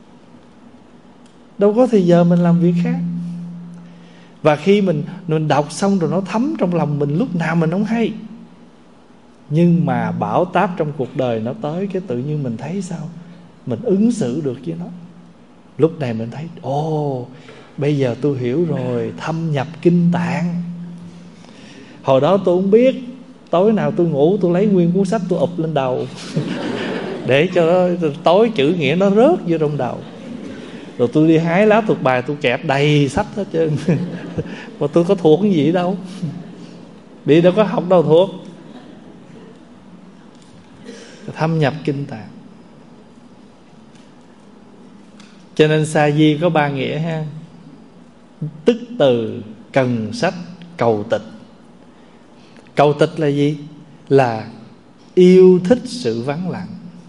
A: Đâu có thời giờ mình làm việc khác. Và khi mình mình đọc xong rồi nó thấm trong lòng mình, lúc nào mình không hay. Nhưng mà bão táp trong cuộc đời nó tới, cái tự nhiên mình thấy sao mình ứng xử được với nó. Lúc này mình thấy ồ, bây giờ tôi hiểu rồi, thâm nhập kinh tạng. Hồi đó tôi không biết, tối nào tôi ngủ tôi lấy nguyên cuốn sách tôi ụp lên đầu để cho nó, tối chữ nghĩa nó rớt vô trong đầu. Rồi tôi đi hái lá thuộc bài, tôi kẹp đầy sách hết trơn mà tôi có thuộc cái gì đâu, bị đâu có học đâu thuộc. Thâm nhập kinh tạng. Cho nên sa di có ba nghĩa ha. Tức từ, cần sách, cầu tịch. Cầu tịch là gì? Là yêu thích sự vắng lặng.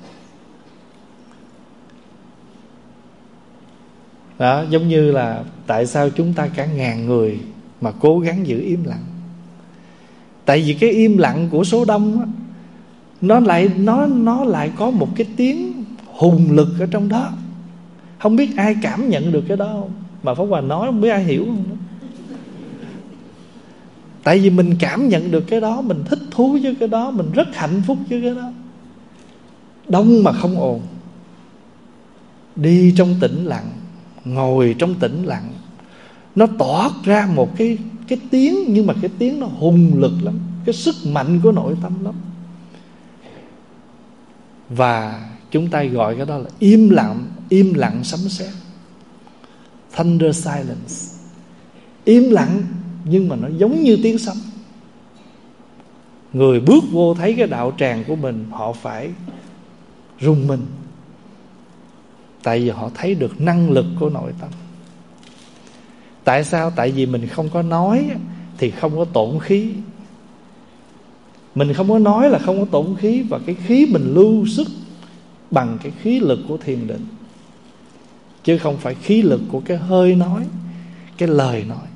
A: Đó, giống như là tại sao chúng ta cả ngàn người mà cố gắng giữ im lặng. Tại vì cái im lặng của số đông á, nó lại nó nó lại có một cái tiếng hùng lực ở trong đó. Không biết ai cảm nhận được cái đó không? Mà Pháp Hòa nói không biết ai hiểu không đó. Tại vì mình cảm nhận được cái đó, mình thích thú với cái đó, mình rất hạnh phúc với cái đó. Đông mà không ồn, đi trong tĩnh lặng, ngồi trong tĩnh lặng, nó toát ra một cái, cái tiếng, nhưng mà cái tiếng nó hùng lực lắm, cái sức mạnh của nội tâm lắm. Và chúng ta gọi cái đó là im lặng, im lặng sấm sét, thunder silence. Im lặng nhưng mà nó giống như tiếng sấm. Người bước vô thấy cái đạo tràng của mình, họ phải rùng mình. Tại vì họ thấy được năng lực của nội tâm. Tại sao? Tại vì mình không có nói thì không có tổn khí. Mình không có nói là không có tổn khí. Và cái khí mình lưu sức bằng cái khí lực của thiền định, chứ không phải khí lực của cái hơi nói, cái lời nói.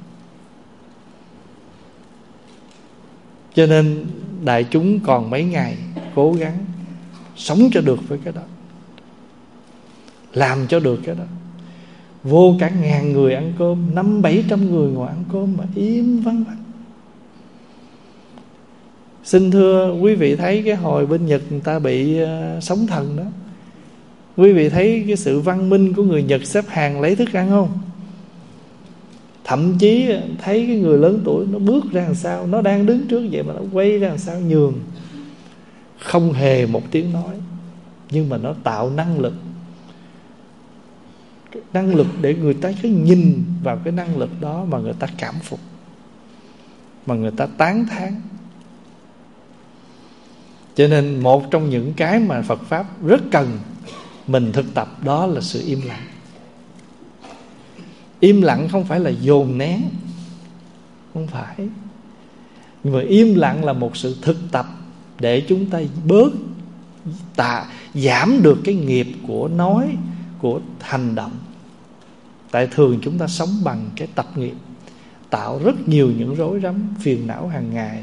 A: Cho nên đại chúng còn mấy ngày cố gắng sống cho được với cái đó, làm cho được cái đó. Vô cả ngàn người ăn cơm, năm bảy trăm người ngồi ăn cơm mà im vắng vắng. Xin thưa quý vị, thấy cái hồi bên Nhật người ta bị uh, sóng thần đó, quý vị thấy cái sự văn minh của người Nhật xếp hàng lấy thức ăn không? Thậm chí thấy cái người lớn tuổi nó bước ra làm sao, nó đang đứng trước vậy mà nó quay ra làm sao nhường. Không hề một tiếng nói, nhưng mà nó tạo năng lực. Cái năng lực để người ta cứ nhìn vào cái năng lực đó mà người ta cảm phục, mà người ta tán thán. Cho nên một trong những cái mà Phật Pháp rất cần mình thực tập đó là sự im lặng. Im lặng không phải là dồn nén, không phải. Nhưng mà im lặng là một sự thực tập để chúng ta bớt tạ, giảm được cái nghiệp của nói, của hành động. Tại thường chúng ta sống bằng cái tập nghiệp, tạo rất nhiều những rối rắm, phiền não hàng ngày,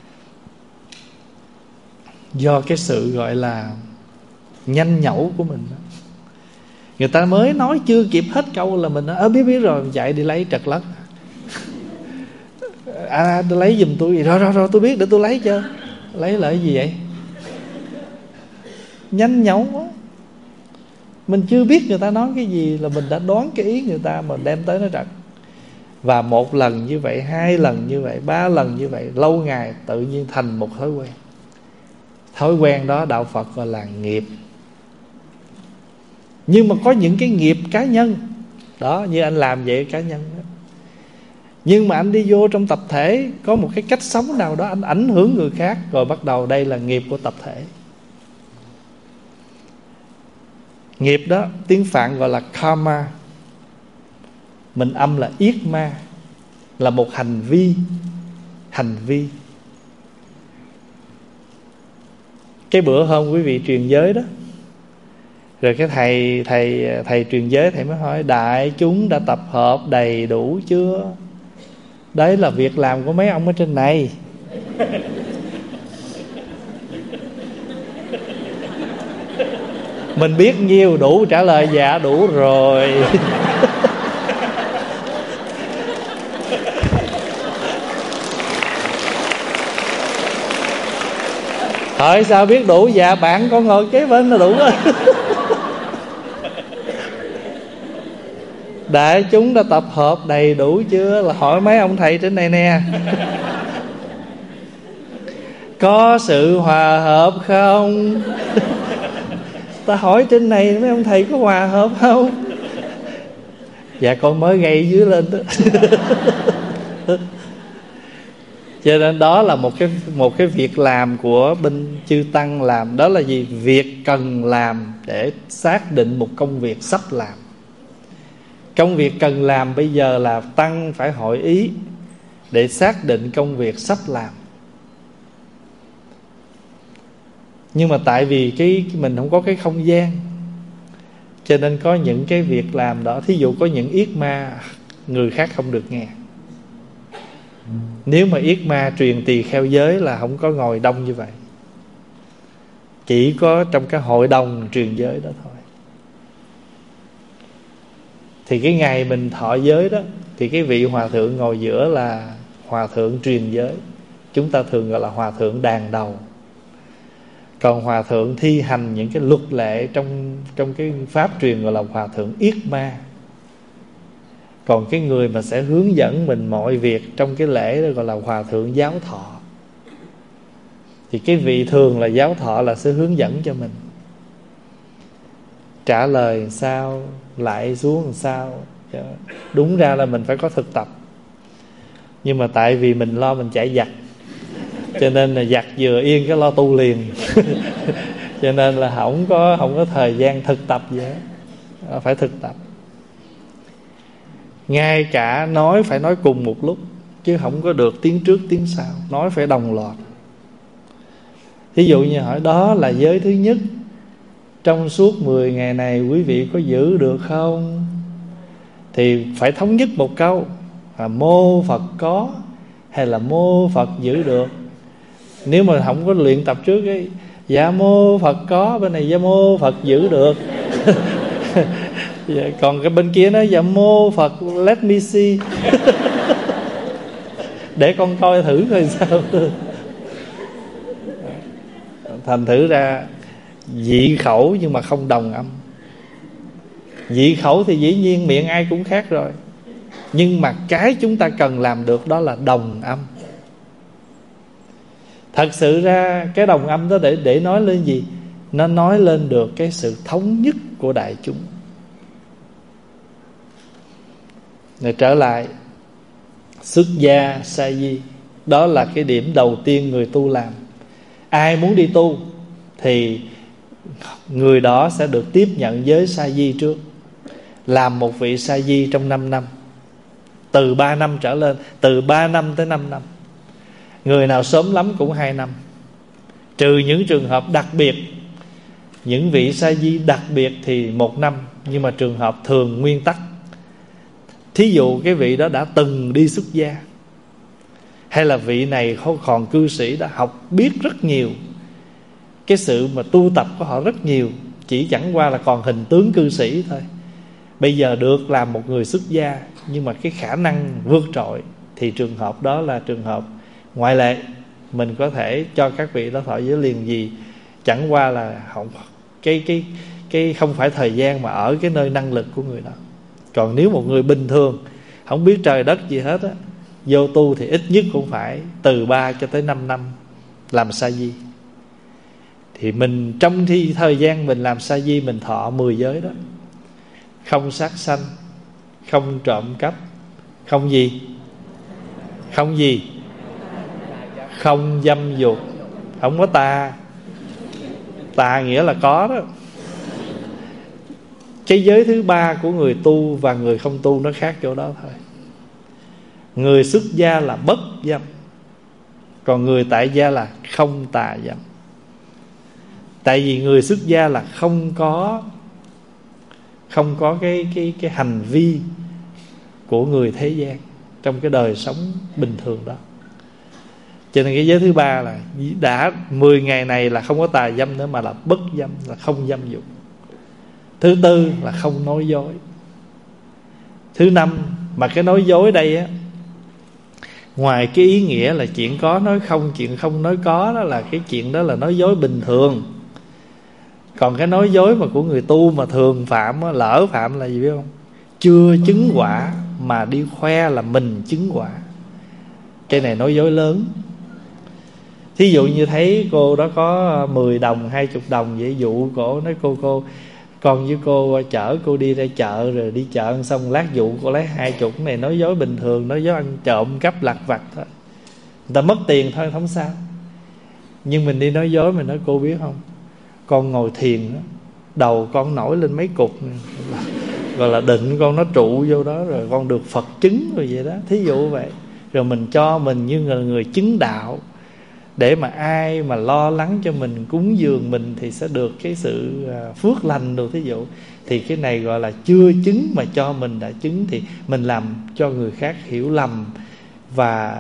A: do cái sự gọi là nhanh nhẩu của mình. Người ta mới nói chưa kịp hết câu là mình nói, ơ biết biết rồi, chạy đi lấy trật lất. à, tôi lấy giùm tôi. Rồi rồi rồi tôi biết, để tôi lấy cho. Lấy lại gì vậy? Nhanh nhẩu quá. Mình chưa biết người ta nói cái gì là mình đã đoán cái ý người ta mà đem tới nó trật. Và một lần như vậy, hai lần như vậy, ba lần như vậy, lâu ngày tự nhiên thành một thói quen. Thói quen đó đạo Phật gọi là nghiệp. Nhưng mà có những cái nghiệp cá nhân đó, như anh làm vậy cá nhân đó. Nhưng mà anh đi vô trong tập thể, có một cái cách sống nào đó anh ảnh hưởng người khác, rồi bắt đầu đây là nghiệp của tập thể. Nghiệp đó tiếng Phạn gọi là karma. Mình âm là yết ma, là một hành vi. Hành vi. Cái bữa hôm quý vị truyền giới đó, rồi cái thầy thầy thầy truyền giới, thầy mới hỏi đại chúng đã tập hợp đầy đủ chưa? Đấy là việc làm của mấy ông ở trên này. Mình biết nhiêu đủ, trả lời dạ đủ rồi. Hỏi sao biết đủ? Dạ bạn con ngồi kế bên là đủ rồi. Đại chúng đã tập hợp đầy đủ chưa? Là hỏi mấy ông thầy trên này nè. Có sự hòa hợp không? Ta hỏi trên này mấy ông thầy có hòa hợp không? Dạ con mới gây dưới lên đó. Cho nên đó là một cái một cái việc làm của bên chư tăng làm. Đó là gì? Việc cần làm để xác định một công việc sắp làm. Công việc cần làm bây giờ là tăng phải hội ý để xác định công việc sắp làm. Nhưng mà tại vì cái mình không có cái không gian, cho nên có những cái việc làm đó. Thí dụ có những yết ma người khác không được nghe. Nếu mà yết ma truyền tỳ kheo giới là không có ngồi đông như vậy, chỉ có trong cái hội đồng truyền giới đó thôi. Thì cái ngày mình thọ giới đó, thì cái vị hòa thượng ngồi giữa là hòa thượng truyền giới. Chúng ta thường gọi là hòa thượng đàn đầu. Còn hòa thượng thi hành những cái luật lệ trong, trong cái pháp truyền gọi là hòa thượng yết ma. Còn cái người mà sẽ hướng dẫn mình mọi việc trong cái lễ đó gọi là hòa thượng giáo thọ. Thì cái vị thường là giáo thọ là sẽ hướng dẫn cho mình. Trả lời sao, lại xuống làm sao. Đúng ra là mình phải có thực tập. Nhưng mà tại vì mình lo mình chạy giặt, cho nên là giặt vừa yên cái lo tu liền. Cho nên là không có, không có thời gian thực tập gì hết. Phải thực tập. Ngay cả nói phải nói cùng một lúc, chứ không có được tiếng trước tiếng sau. Nói phải đồng loạt. Ví dụ như hỏi đó là giới thứ nhất, trong suốt mười ngày này quý vị có giữ được không? Thì phải thống nhất một câu là mô Phật có hay là mô Phật giữ được. Nếu mà không có luyện tập trước ấy, dạ mô Phật có, bên này dạ mô Phật giữ được. Còn cái bên kia nói dạ mô Phật let me see. Để con coi thử coi sao. Thành thử ra dị khẩu nhưng mà không đồng âm. Dị khẩu thì dĩ nhiên miệng ai cũng khác rồi, nhưng mà cái chúng ta cần làm được đó là đồng âm. Thật sự ra cái đồng âm đó để, để nói lên gì? Nó nói lên được cái sự thống nhất của đại chúng. Rồi trở lại xuất gia sa di, đó là cái điểm đầu tiên người tu làm. Ai muốn đi tu thì người đó sẽ được tiếp nhận giới sa di trước. Làm một vị sa di trong năm năm, từ ba năm trở lên, từ ba năm tới năm năm. Người nào sớm lắm cũng hai năm. Trừ những trường hợp đặc biệt, những vị sa di đặc biệt thì một năm. Nhưng mà trường hợp thường nguyên tắc, thí dụ cái vị đó đã từng đi xuất gia, hay là vị này không còn cư sĩ, đã học biết rất nhiều, cái sự mà tu tập của họ rất nhiều, chỉ chẳng qua là còn hình tướng cư sĩ thôi. Bây giờ được làm một người xuất gia, nhưng mà cái khả năng vượt trội, thì trường hợp đó là trường hợp ngoại lệ. Mình có thể cho các vị đó thọ giới liền gì, chẳng qua là không cái cái cái không phải thời gian mà ở cái nơi năng lực của người đó. Còn nếu một người bình thường không biết trời đất gì hết á, vô tu thì ít nhất cũng phải từ ba cho tới năm năm làm sa di. Thì mình trong khi thời gian mình làm sa di, mình thọ mười giới đó: không sát sanh, không trộm cắp, không gì, không gì, không dâm dục. Không có tà. Tà nghĩa là có đó. Cái giới thứ ba của người tu và người không tu nó khác chỗ đó thôi. Người xuất gia là bất dâm, còn người tại gia là không tà dâm. Tại vì người xuất gia là không có Không có cái, cái, cái hành vi của người thế gian trong cái đời sống bình thường đó. Cho nên cái giới thứ ba là đã mười ngày này là không có tà dâm nữa, mà là bất dâm, là không dâm dục. Thứ tư là không nói dối. Thứ năm, mà cái nói dối đây á, ngoài cái ý nghĩa là chuyện có nói không, chuyện không nói có, đó là cái chuyện đó là nói dối bình thường. Còn cái nói dối mà của người tu mà thường phạm, lỡ phạm là gì biết không? Chưa chứng quả mà đi khoe là mình chứng quả. Cái này nói dối lớn. Thí dụ như thấy cô đó có mười đồng, hai mươi đồng vậy, dụ cổ nói cô cô con với cô chở cô đi ra chợ, rồi đi chợ xong lát dụ cô lấy hai chục. Này nói dối bình thường, nói dối ăn trộm cắp lặt vặt thôi. Người ta mất tiền thôi không sao. Nhưng mình đi nói dối, mình nói cô biết không, con ngồi thiền đó, đầu con nổi lên mấy cục gọi là định con nó trụ vô đó, rồi con được Phật chứng rồi vậy đó. Thí dụ vậy. Rồi mình cho mình như là người chứng đạo, để mà ai mà lo lắng cho mình, cúng dường mình thì sẽ được cái sự phước lành đồ. Thí dụ thì cái này gọi là chưa chứng mà cho mình đã chứng, thì mình làm cho người khác hiểu lầm và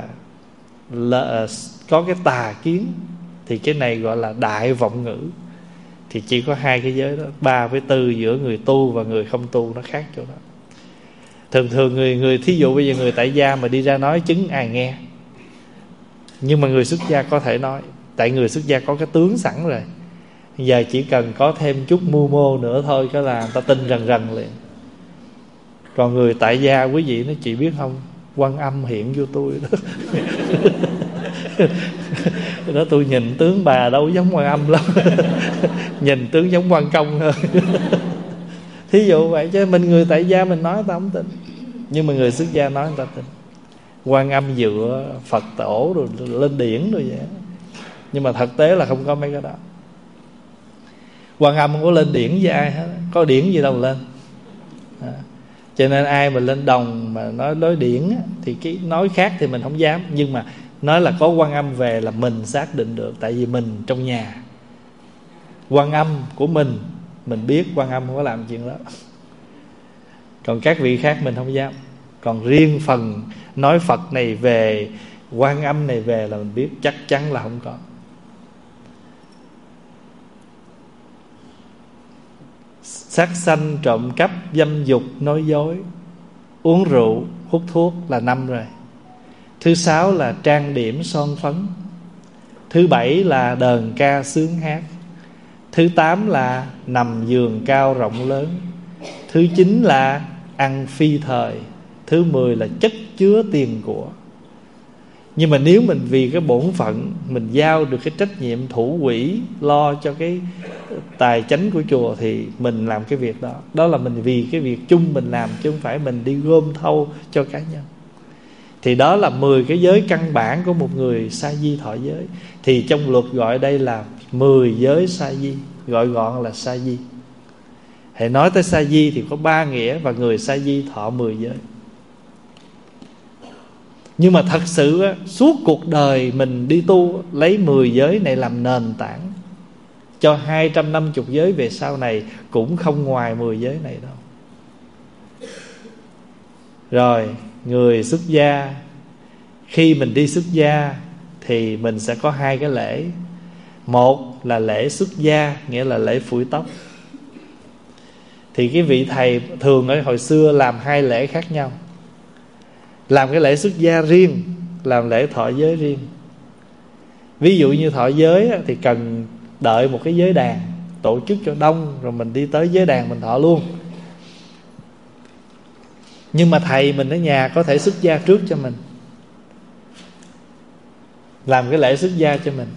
A: là có cái tà kiến, thì cái này gọi là đại vọng ngữ. Thì chỉ có hai cái giới đó, ba với tư giữa người tu và người không tu nó khác chỗ đó. Thường thường người người thí dụ bây giờ người tại gia mà đi ra nói chứng ai nghe, nhưng mà người xuất gia có thể nói, tại người xuất gia có cái tướng sẵn rồi. Giờ chỉ cần có thêm chút mưu mô nữa thôi, cái là người ta tin rần rần liền. Còn người tại gia quý vị nó chỉ biết không, Quan Âm hiện vô tôi đó. Đó tôi nhìn tướng bà đâu giống Quan Âm lắm. Nhìn tướng giống Quan Công hơn. Thí dụ vậy, chứ mình người tại gia mình nói người ta không tin, nhưng mà người xuất gia nói người ta tin. Quan Âm dựa Phật tổ rồi lên điển rồi vậy. Nhưng mà thực tế là không có mấy cái đó. Quan Âm không có lên điển với ai hết, có điển gì đâu lên. À, cho nên ai mà lên đồng mà nói nói điển á, thì cái nói khác thì mình không dám. Nhưng mà nói là có Quan Âm về là mình xác định được. Tại vì mình trong nhà Quan Âm của mình, mình biết Quan Âm không có làm chuyện đó. Còn các vị khác mình không dám. Còn riêng phần nói Phật này về, Quan Âm này về là mình biết chắc chắn là không có. Sát sanh, trộm cắp, dâm dục, nói dối, uống rượu, hút thuốc là năm rồi. Thứ sáu là trang điểm son phấn. Thứ bảy là đờn ca sướng hát. Thứ tám là nằm giường cao rộng lớn. Thứ chín là ăn phi thời. Thứ mười là chất chứa tiền của. Nhưng mà nếu mình vì cái bổn phận, mình giao được cái trách nhiệm thủ quỹ, lo cho cái tài chánh của chùa, thì mình làm cái việc đó. Đó là mình vì cái việc chung mình làm, chứ không phải mình đi gom thâu cho cá nhân. Thì đó là mười cái giới căn bản của một người sa di thọ giới. Thì trong luật gọi đây là mười giới sa di, gọi gọn là sa di. Hãy nói tới sa di thì có ba nghĩa, và người sa di thọ mười giới. Nhưng mà thật sự á, suốt cuộc đời mình đi tu, lấy mười giới này làm nền tảng cho hai trăm năm mươi giới về sau này, cũng không ngoài mười giới này đâu. Rồi, người xuất gia, khi mình đi xuất gia thì mình sẽ có hai cái lễ. Một là lễ xuất gia, nghĩa là lễ phủi tóc. Thì cái vị thầy thường ở hồi xưa làm hai lễ khác nhau. làm cái lễ xuất gia riêng, làm lễ thọ giới riêng. Ví dụ như thọ giới thì cần đợi một cái giới đàn tổ chức cho đông, rồi mình đi tới giới đàn mình thọ luôn. Nhưng mà thầy mình ở nhà có thể xuất gia trước cho mình, làm cái lễ xuất gia cho mình.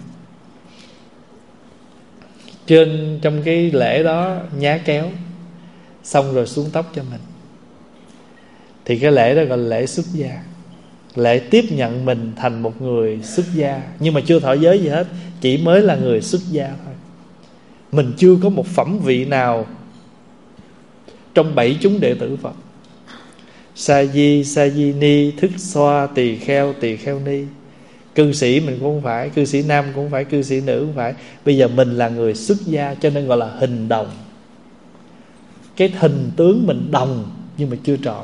A: Trên trong cái lễ đó nhá kéo, xong rồi xuống tóc cho mình. Thì cái lễ đó gọi là lễ xuất gia, lễ tiếp nhận mình thành một người xuất gia. Nhưng mà chưa thọ giới gì hết, chỉ mới là người xuất gia thôi. Mình chưa có một phẩm vị nào trong bảy chúng đệ tử Phật. Sa di, sa di ni, thức xoa, tỳ kheo, tỳ kheo ni. Cư sĩ mình cũng không phải, cư sĩ nam cũng không phải, cư sĩ nữ cũng không phải. Bây giờ mình là người xuất gia, cho nên gọi là hình đồng. Cái hình tướng mình đồng nhưng mà chưa trọn.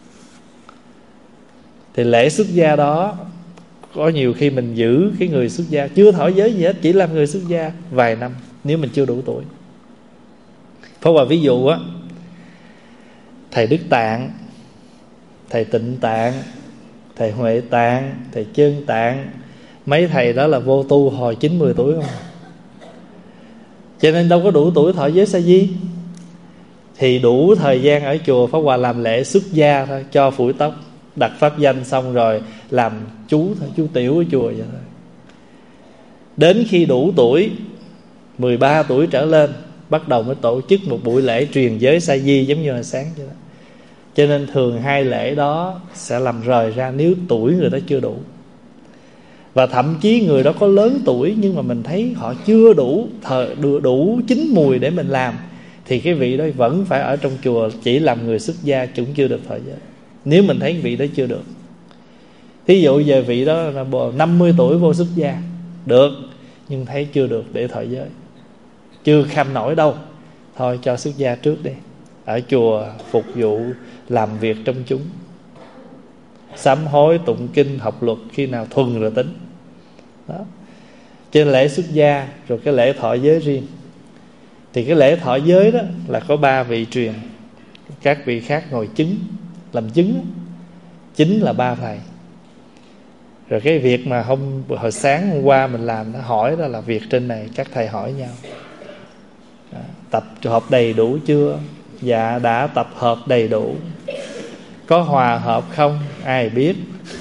A: Thì lễ xuất gia đó, có nhiều khi mình giữ cái người xuất gia chưa thọ giới gì hết, chỉ làm người xuất gia vài năm nếu mình chưa đủ tuổi. Pháp Hòa ví dụ á, thầy Đức Tạng, thầy Tịnh Tạng, thầy Huệ Tạng, thầy Chân Tạng, mấy thầy đó là vô tu hồi chín mười tuổi không, cho nên đâu có đủ tuổi thọ giới sa di. Thì đủ thời gian ở chùa Pháp Hòa làm lễ xuất gia thôi, cho phủi tóc, đặt pháp danh, xong rồi làm chú thôi, chú tiểu ở chùa vậy thôi. Đến khi đủ tuổi mười ba tuổi trở lên, bắt đầu mới tổ chức một buổi lễ truyền giới sa di, giống như hồi sáng vậy đó. Cho nên thường hai lễ đó sẽ làm rời ra nếu tuổi người đó chưa đủ. Và thậm chí người đó có lớn tuổi nhưng mà mình thấy họ chưa đủ thời, đủ chín mùi để mình làm, thì cái vị đó vẫn phải ở trong chùa chỉ làm người xuất gia, cũng chưa được thọ giới. Nếu mình thấy vị đó chưa được, thí dụ giờ vị đó là năm mươi tuổi vô xuất gia được, nhưng thấy chưa được để thọ giới, chưa kham nổi đâu, thôi cho xuất gia trước đi, ở chùa phục vụ làm việc trong chúng, sám hối tụng kinh học luật, khi nào thuần rồi tính đó. Trên lễ xuất gia rồi cái lễ thọ giới riêng. Thì cái lễ thọ giới đó là có ba vị truyền, các vị khác ngồi chứng làm chứng, chính là ba thầy. Rồi cái việc mà hôm hồi sáng hôm qua mình làm, nó hỏi đó là việc trên này các thầy hỏi nhau. Đó, tập hợp đầy đủ chưa? Dạ đã tập hợp đầy đủ. Có hòa hợp không? Ai biết.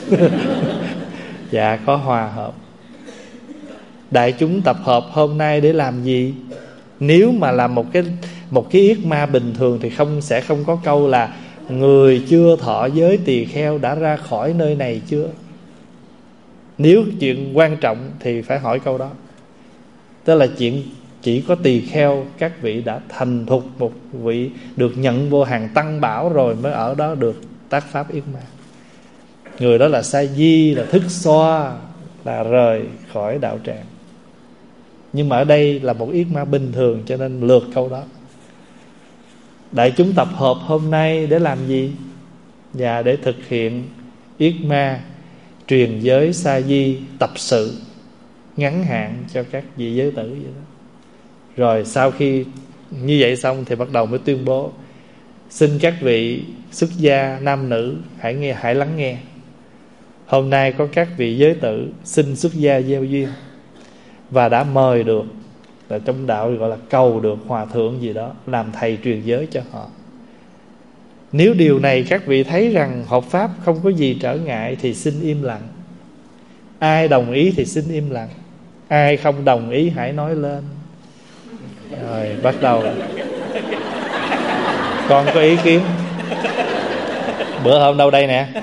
A: Dạ có hòa hợp. Đại chúng tập hợp hôm nay để làm gì? Nếu mà làm một cái một cái yết ma bình thường thì không sẽ không có câu là người chưa thọ giới tỳ kheo đã ra khỏi nơi này chưa. Nếu chuyện quan trọng thì phải hỏi câu đó. Tức là chuyện chỉ có tỳ kheo, các vị đã thành thục, một vị được nhận vô hàng tăng bảo rồi mới ở đó được tác pháp yết ma. Người đó là sa di, là thức xoa, là rời khỏi đạo tràng. Nhưng mà ở đây là một yết ma bình thường, cho nên lược câu đó. Đại chúng tập hợp hôm nay để làm gì? Và để thực hiện yết ma truyền giới sa di tập sự ngắn hạn cho các vị giới tử vậy đó. Rồi sau khi như vậy xong thì bắt đầu mới tuyên bố: xin các vị xuất gia nam nữ hãy nghe, hãy lắng nghe. Hôm nay có các vị giới tử xin xuất gia gieo duyên, và đã mời được, là trong đạo gọi là cầu được hòa thượng gì đó làm thầy truyền giới cho họ. Nếu điều này các vị thấy rằng hợp pháp, không có gì trở ngại, thì xin im lặng. Ai đồng ý thì xin im lặng, ai không đồng ý hãy nói lên. Rồi bắt đầu. Con có ý kiến. Bữa hôm đâu đây nè.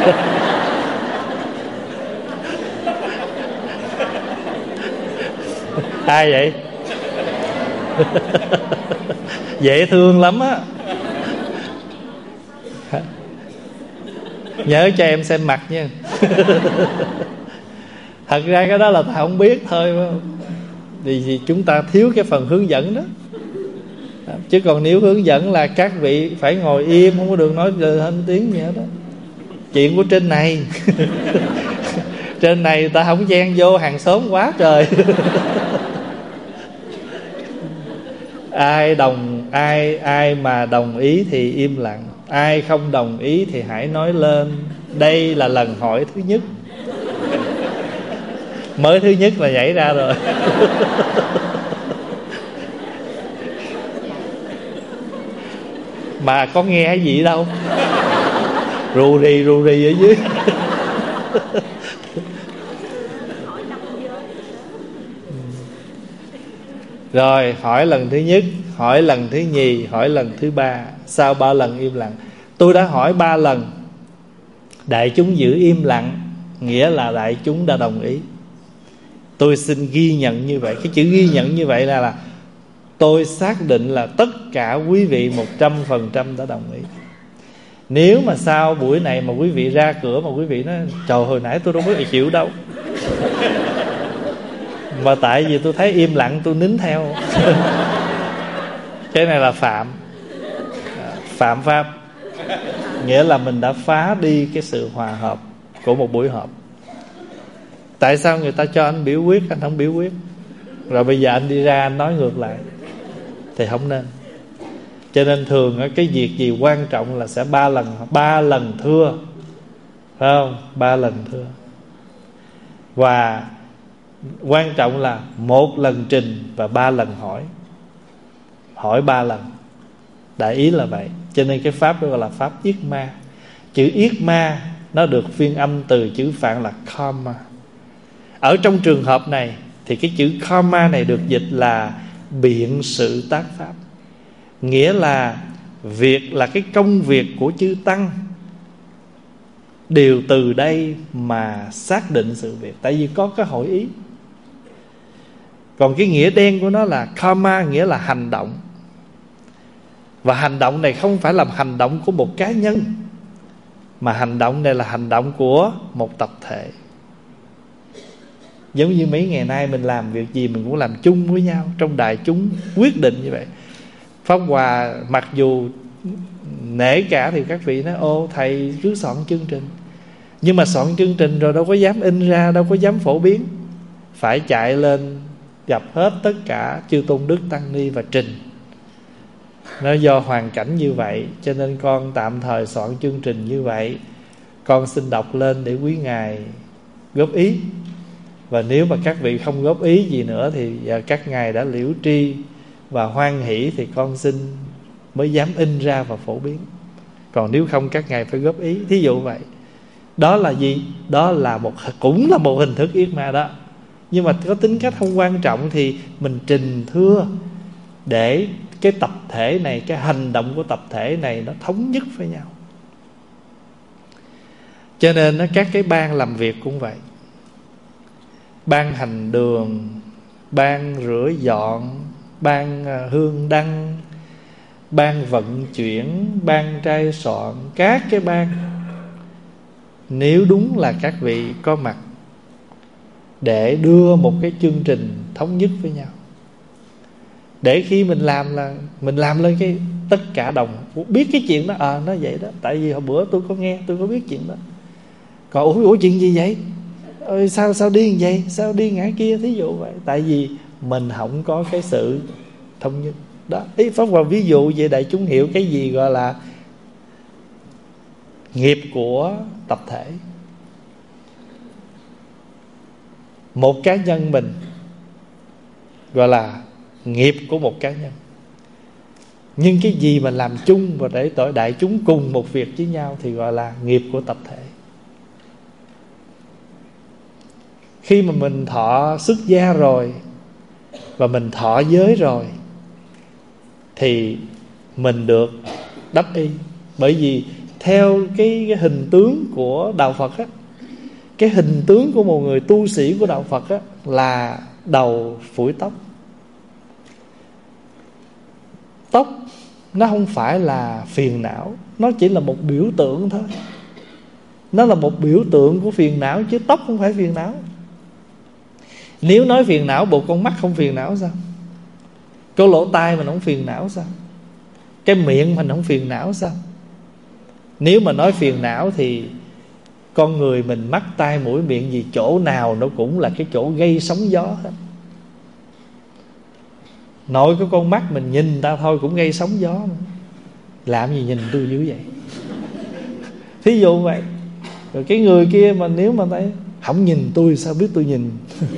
A: Ai vậy? Dễ thương lắm á. Nhớ cho em xem mặt nha. Thật ra cái đó là ta không biết thôi, vì, vì chúng ta thiếu cái phần hướng dẫn đó. Chứ còn nếu hướng dẫn là các vị phải ngồi im, không có được nói lên tiếng gì hết đó. Chuyện của trên này. Trên này ta không chen vô hàng xóm quá trời. Ai đồng ai ai mà đồng ý thì im lặng, ai không đồng ý thì hãy nói lên. Đây là lần hỏi thứ nhất. Mới thứ nhất là nhảy ra rồi. Mà có nghe cái gì đâu, rù rì rù rì ở dưới. Rồi hỏi lần thứ nhất, hỏi lần thứ nhì, hỏi lần thứ ba. Sau ba lần im lặng. Tôi đã hỏi ba lần, đại chúng giữ im lặng, nghĩa là đại chúng đã đồng ý. Tôi xin ghi nhận như vậy. Cái chữ ghi nhận như vậy là, là tôi xác định là tất cả quý vị một trăm phần trăm đã đồng ý. Nếu mà sau buổi này mà quý vị ra cửa mà quý vị nói trời hồi nãy tôi đâu có chịu đâu, mà tại vì tôi thấy im lặng tôi nín theo, cái này là phạm phạm pháp, nghĩa là mình đã phá đi cái sự hòa hợp của một buổi họp. Tại sao người ta cho anh biểu quyết anh không biểu quyết, rồi bây giờ anh đi ra anh nói ngược lại thì không nên. Cho nên thường cái việc gì quan trọng là sẽ ba lần ba lần thưa, phải không? Ba lần thưa. Và quan trọng là một lần trình và ba lần hỏi. Hỏi ba lần. Đại ý là vậy. Cho nên cái pháp đó gọi là pháp yết ma. Chữ yết ma nó được phiên âm từ chữ Phạn là karma. Ở trong trường hợp này thì cái chữ karma này được dịch là biện sự tác pháp. Nghĩa là việc là cái công việc của chư Tăng đều từ đây mà xác định sự việc. Tại vì có cái hội ý. Còn cái nghĩa đen của nó là karma, nghĩa là hành động. Và hành động này không phải là hành động của một cá nhân, mà hành động này là hành động của một tập thể. Giống như mấy ngày nay mình làm việc gì mình cũng làm chung với nhau, trong đại chúng quyết định như vậy. Pháp Hòa mặc dù nể cả thì các vị nói ô thầy cứ soạn chương trình, nhưng mà soạn chương trình rồi đâu có dám in ra, đâu có dám phổ biến, phải chạy lên gặp hết tất cả chư tôn đức tăng ni và trình. Nó do hoàn cảnh như vậy cho nên con tạm thời soạn chương trình như vậy. Con xin đọc lên để quý ngài góp ý. Và nếu mà các vị không góp ý gì nữa thì các ngài đã liễu tri và hoan hỷ thì con xin mới dám in ra và phổ biến. Còn nếu không các ngài phải góp ý. Thí dụ vậy. Đó là gì? Đó là một, cũng là một hình thức yết ma đó. Nhưng mà có tính cách không quan trọng thì mình trình thưa để cái tập thể này, cái hành động của tập thể này nó thống nhất với nhau. Cho nên các cái ban làm việc cũng vậy. Ban hành đường, ban rửa dọn, ban hương đăng, ban vận chuyển, ban trai soạn, các cái ban, nếu đúng là các vị có mặt để đưa một cái chương trình thống nhất với nhau, để khi mình làm là mình làm lên cái tất cả đồng biết cái chuyện đó. À nó vậy đó, tại vì hồi bữa tôi có nghe, tôi có biết chuyện đó. Còn ủa, ủa chuyện gì vậy? Ôi, sao sao đi như vậy, sao đi ngã kia, thí dụ vậy. Tại vì mình không có cái sự thống nhất đó. Ý Pháp Hòa ví dụ về đại chúng hiểu cái gì gọi là nghiệp của tập thể. Một cá nhân mình gọi là nghiệp của một cá nhân, nhưng cái gì mà làm chung và để tội đại chúng cùng một việc với nhau thì gọi là nghiệp của tập thể. Khi mà mình thọ xuất gia rồi và mình thọ giới rồi thì mình được đắp y. Bởi vì theo cái, cái hình tướng của Đạo Phật á, cái hình tướng của một người tu sĩ của Đạo Phật á, là đầu phủi tóc. Tóc nó không phải là phiền não, nó chỉ là một biểu tượng thôi. Nó là một biểu tượng của phiền não, chứ tóc không phải phiền não. Nếu nói phiền não, bộ con mắt không phiền não sao? Cái lỗ tai mình không phiền não sao? Cái miệng mình không phiền não sao? Nếu mà nói phiền não thì con người mình mắt tai mũi miệng gì chỗ nào nó cũng là cái chỗ gây sóng gió hết. Nội cái con mắt mình nhìn ta thôi cũng gây sóng gió nữa. Làm gì nhìn tôi dữ vậy? Thí dụ vậy. Rồi cái người kia mà nếu mà thấy không nhìn tôi sao biết tôi nhìn.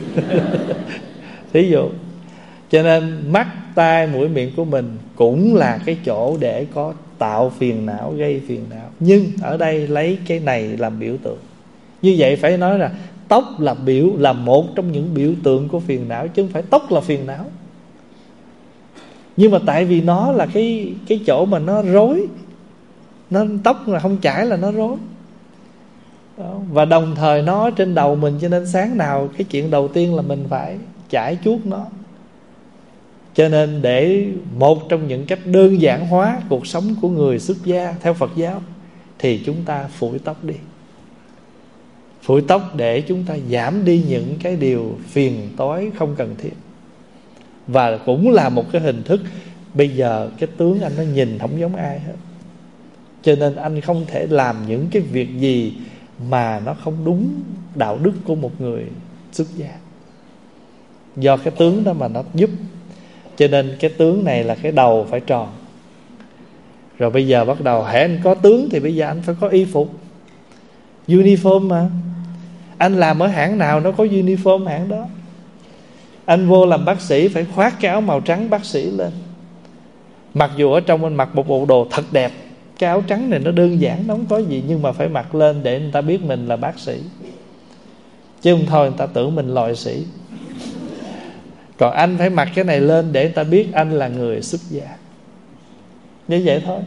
A: Thí dụ. Cho nên mắt, tai, mũi, miệng của mình cũng là cái chỗ để có tạo phiền não, gây phiền não. Nhưng ở đây lấy cái này làm biểu tượng. Như vậy phải nói là tóc là biểu là một trong những biểu tượng của phiền não, chứ không phải tóc là phiền não. Nhưng mà tại vì nó là cái cái chỗ mà nó rối, nó tóc là không chải là nó rối. Đó. Và đồng thời nó trên đầu mình, cho nên sáng nào cái chuyện đầu tiên là mình phải chải chuốt nó. Cho nên để một trong những cách đơn giản hóa cuộc sống của người xuất gia theo Phật giáo thì chúng ta phủi tóc đi. Phủi tóc để chúng ta giảm đi những cái điều phiền toái không cần thiết. Và cũng là một cái hình thức. Bây giờ cái tướng anh nó nhìn không giống ai hết, cho nên anh không thể làm những cái việc gì mà nó không đúng đạo đức của một người xuất gia. Do cái tướng đó mà nó giúp. Cho nên cái tướng này là cái đầu phải tròn. Rồi bây giờ bắt đầu hễ anh có tướng thì bây giờ anh phải có y phục, uniform mà. Anh làm ở hãng nào nó có uniform hãng đó. Anh vô làm bác sĩ phải khoác cái áo màu trắng bác sĩ lên. Mặc dù ở trong anh mặc một bộ đồ thật đẹp, cái áo trắng này nó đơn giản, nó không có gì, nhưng mà phải mặc lên để người ta biết mình là bác sĩ, chứ không thôi người ta tưởng mình lòi sĩ. Còn anh phải mặc cái này lên để người ta biết anh là người xuất gia. Như vậy thôi.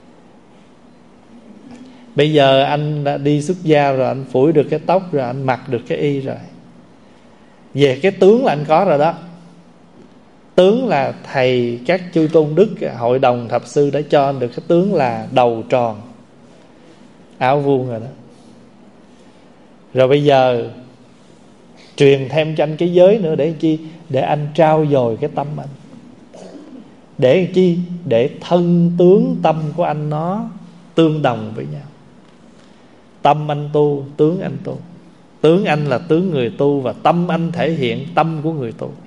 A: Bây giờ anh đã đi xuất gia rồi, anh phủi được cái tóc rồi, anh mặc được cái y rồi. Về cái tướng là anh có rồi đó. Tướng là thầy các chư tôn đức, hội đồng thập sư đã cho anh được cái tướng là đầu tròn, áo vuông rồi đó. Rồi bây giờ truyền thêm cho anh cái giới nữa để chi? Để anh trao dồi cái tâm anh. Để chi? Để thân tướng tâm của anh nó tương đồng với nhau. Tâm anh tu, tướng anh tu. Tướng anh là tướng người tu, và tâm anh thể hiện tâm của người tu.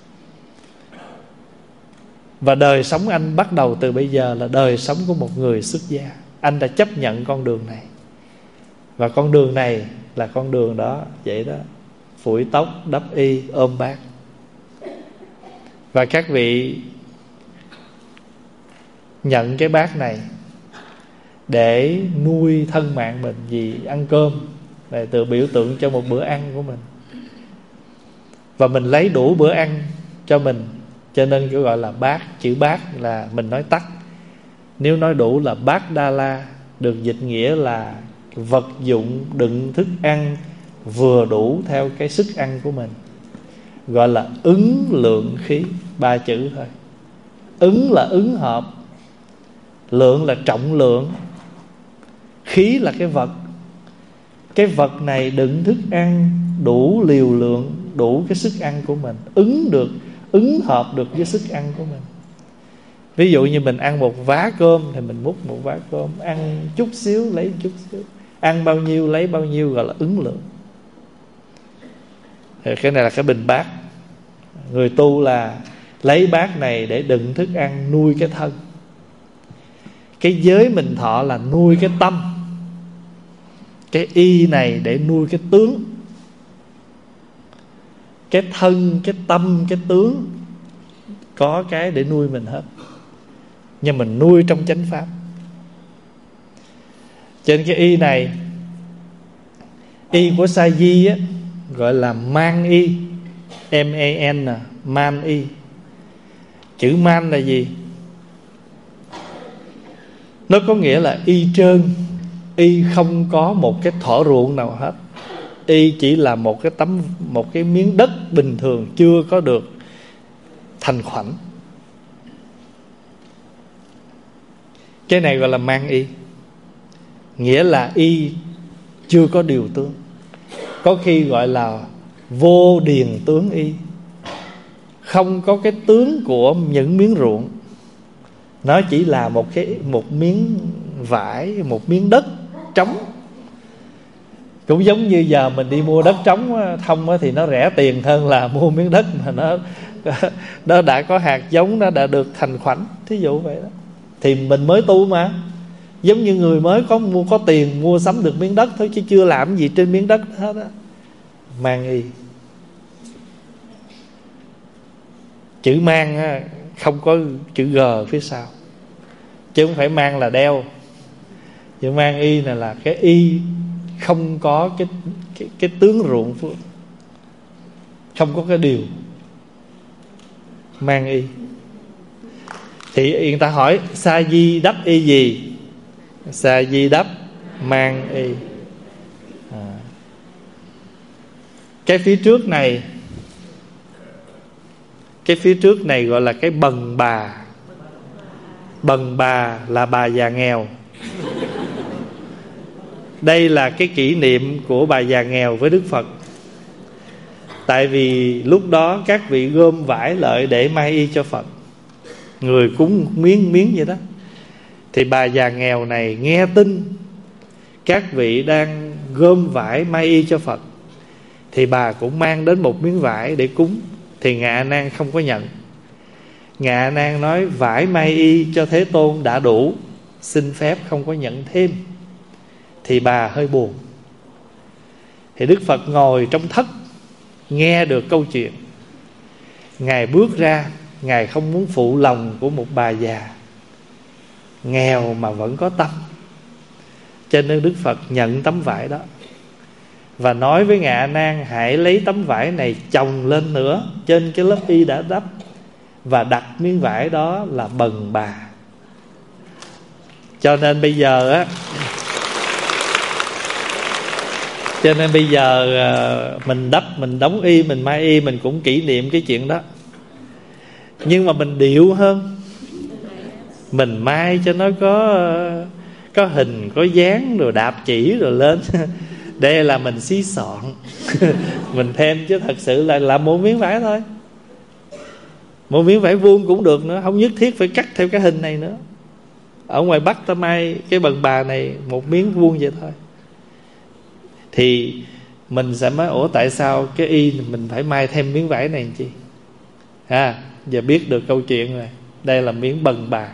A: Và đời sống anh bắt đầu từ bây giờ là đời sống của một người xuất gia. Anh đã chấp nhận con đường này. Và con đường này là con đường đó, vậy đó. Phủi tóc, đắp y, ôm bát. Và các vị nhận cái bát này để nuôi thân mạng mình. Vì ăn cơm là từ biểu tượng cho một bữa ăn của mình, và mình lấy đủ bữa ăn cho mình, cho nên cứ gọi là bát. Chữ bát là mình nói tắt, nếu nói đủ là bát đa la, được dịch nghĩa là vật dụng đựng thức ăn vừa đủ theo cái sức ăn của mình, gọi là ứng lượng khí. Ba chữ thôi. Ứng là ứng hợp, lượng là trọng lượng, khí là cái vật. Cái vật này đựng thức ăn đủ liều lượng, đủ cái sức ăn của mình, ứng được, ứng hợp được với sức ăn của mình. Ví dụ như mình ăn một vá cơm thì mình múc một vá cơm, ăn chút xíu lấy chút xíu, ăn bao nhiêu lấy bao nhiêu, gọi là ứng lượng. Thì cái này là cái bình bát. Người tu là lấy bát này để đựng thức ăn nuôi cái thân. Cái giới mình thọ là nuôi cái tâm. Cái y này để nuôi cái tướng. Cái thân, cái tâm, cái tướng có cái để nuôi mình hết, nhưng mình nuôi trong chánh pháp. Trên cái y này, y của Sa Di á, gọi là man y, M A N, man y. Chữ man là gì? Nó có nghĩa là y trơn. Y không có một cái thỏ ruộng nào hết. Y chỉ là một cái tấm, một cái miếng đất bình thường, chưa có được thành khoảnh. Cái này gọi là man y, nghĩa là y chưa có điều tướng. Có khi gọi là vô điền tướng y, không có cái tướng của những miếng ruộng. Nó chỉ là một cái một miếng vải, một miếng đất trống. Cũng giống như giờ mình đi mua đất trống thông thì nó rẻ tiền hơn là mua miếng đất mà nó nó đã có hạt giống, nó đã được thành khoảnh. Thí dụ vậy đó. Thì mình mới tu mà, Giống như người mới có mua có tiền mua sắm được miếng đất thôi, chứ chưa làm gì trên miếng đất hết á. Mang y. Chữ mang á, không có chữ G phía sau, chứ không phải mang là đeo. Chữ mang y này là cái y không có cái cái, cái tướng ruộng phước, không có cái điều. Mang y. Thì người ta hỏi sa di đắp y gì? Sa di đắp mang y. à. Cái phía trước này, cái phía trước này gọi là cái bần bà. Bần bà là bà già nghèo. Đây là cái kỷ niệm của bà già nghèo với Đức Phật. Tại vì lúc đó các vị gom vải lợi để may y cho Phật, người cúng miếng miếng vậy đó. Thì bà già nghèo này nghe tin các vị đang gom vải may y cho Phật, thì bà cũng mang đến một miếng vải để cúng. Thì Ngài A Nan không có nhận. Ngài A Nan nói vải may y cho Thế Tôn đã đủ, xin phép không có nhận thêm. Thì bà hơi buồn. Thì Đức Phật ngồi trong thất nghe được câu chuyện. Ngài bước ra, Ngài không muốn phụ lòng của một bà già nghèo mà vẫn có tâm, cho nên Đức Phật nhận tấm vải đó và nói với Ngài A Nan hãy lấy tấm vải này chồng lên nữa trên cái lớp y đã đắp, và đặt miếng vải đó là bần bà. Cho nên bây giờ á, Cho nên bây giờ mình đắp, mình đóng y, mình may y, mình cũng kỷ niệm cái chuyện đó. Nhưng mà mình điệu hơn, mình may cho nó có có hình, có dáng, rồi đạp chỉ rồi lên. Đây là mình xí soạn. Mình thêm, chứ thật sự là là một miếng vải thôi. Một miếng vải vuông cũng được nữa, không nhất thiết phải cắt theo cái hình này nữa. Ở ngoài Bắc ta may cái bần bà này một miếng vuông vậy thôi. Thì mình sẽ nói ủa tại sao cái y mình phải may thêm miếng vải này làm chi? Ha, giờ biết được câu chuyện rồi. Đây là miếng bần bà.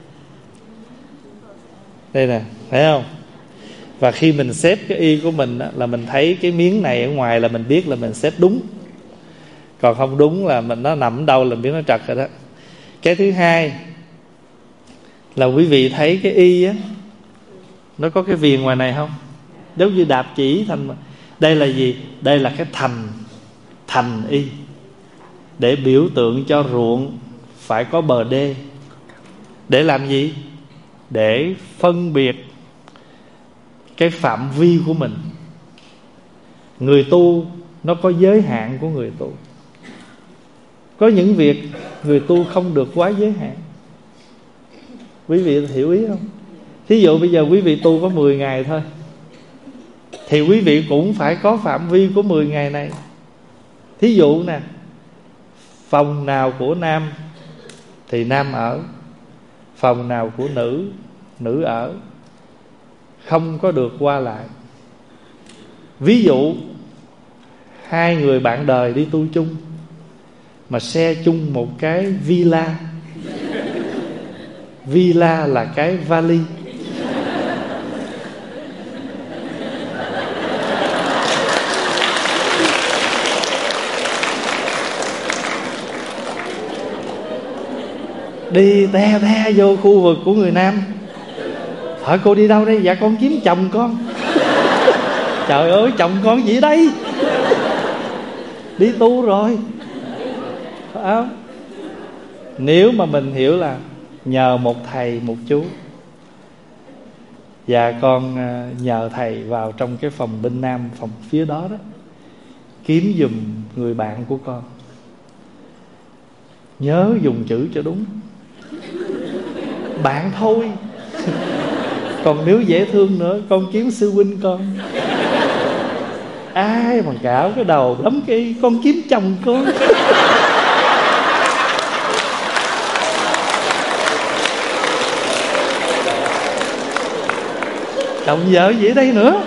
A: Đây nè, thấy không? Và khi mình xếp cái y của mình á, là mình thấy cái miếng này ở ngoài là mình biết là mình xếp đúng. Còn không đúng là mình nó nằm đâu là biết nó trật rồi đó. Cái thứ hai là quý vị thấy cái y á, nó có cái viền ngoài này không? Giống như đạp chỉ thành. Đây là gì? Đây là cái thành, thành y, để biểu tượng cho ruộng phải có bờ đê. Để làm gì? Để phân biệt cái phạm vi của mình. Người tu nó có giới hạn của người tu. Có những việc người tu không được quá giới hạn. Quý vị hiểu ý không? Thí dụ bây giờ quý vị tu có mười ngày thôi, thì quý vị cũng phải có phạm vi của mười ngày này. Thí dụ nè, phòng nào của nam thì nam ở, phòng nào của nữ, nữ ở, không có được qua lại. Ví dụ hai người bạn đời đi tu chung mà share chung một cái villa. Villa là cái vali. Đi te te vô khu vực của người nam. Hỏi cô đi đâu đây? Dạ con kiếm chồng con. Trời ơi, chồng con gì đây? Đi tu rồi, phải không? Nếu mà mình hiểu là nhờ một thầy một chú, và con nhờ thầy vào trong cái phòng bên nam, phòng phía đó đó, kiếm giùm người bạn của con. Nhớ dùng chữ cho đúng. Bạn thôi. Còn nếu dễ thương nữa, con kiếm sư huynh con. Ai mà cạo cái đầu lắm cái con kiếm chồng con. Chồng vợ gì ở đây nữa?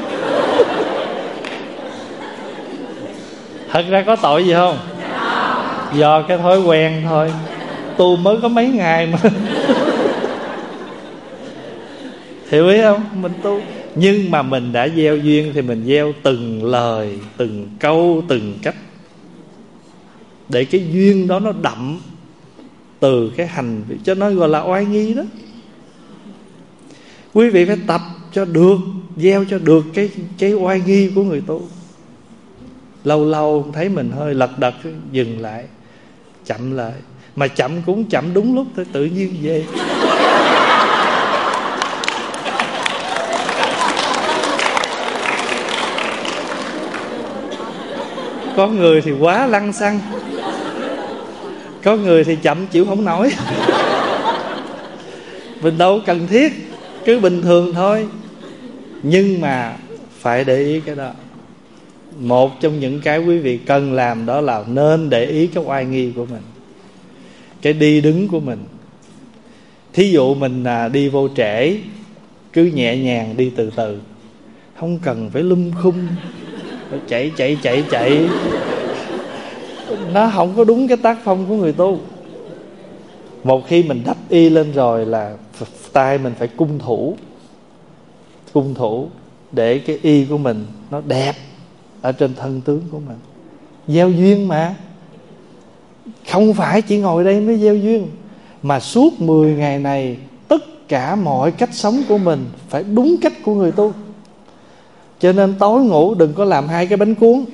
A: Thật ra có tội gì không? Do cái thói quen thôi. Tu mới có mấy ngày mà. Hiểu ý không? Mình tu, nhưng mà mình đã gieo duyên thì mình gieo từng lời, từng câu, từng cách, để cái duyên đó nó đậm từ cái hành vi, cho nó gọi là oai nghi đó. Quý vị phải tập cho được, gieo cho được cái cái oai nghi của người tu. Lâu lâu thấy mình hơi lật đật, dừng lại, chậm lại. Mà chậm cũng chậm đúng lúc thôi, tự nhiên về. Có người thì quá lăng xăng, có người thì chậm chịu không nổi. Mình đâu cần thiết, cứ bình thường thôi. Nhưng mà phải để ý cái đó. Một trong những cái quý vị cần làm đó là nên để ý cái oai nghi của mình, cái đi đứng của mình. Thí dụ mình đi vô trễ, cứ nhẹ nhàng đi từ từ, không cần phải lum khum, chạy chạy chạy chạy. Nó không có đúng cái tác phong của người tu. Một khi mình đắp y lên rồi là tay mình phải cung thủ, cung thủ để cái y của mình nó đẹp ở trên thân tướng của mình. Gieo duyên mà, không phải chỉ ngồi đây mới gieo duyên, mà suốt mười ngày này tất cả mọi cách sống của mình phải đúng cách của người tu. Cho nên tối ngủ đừng có làm hai cái bánh cuốn.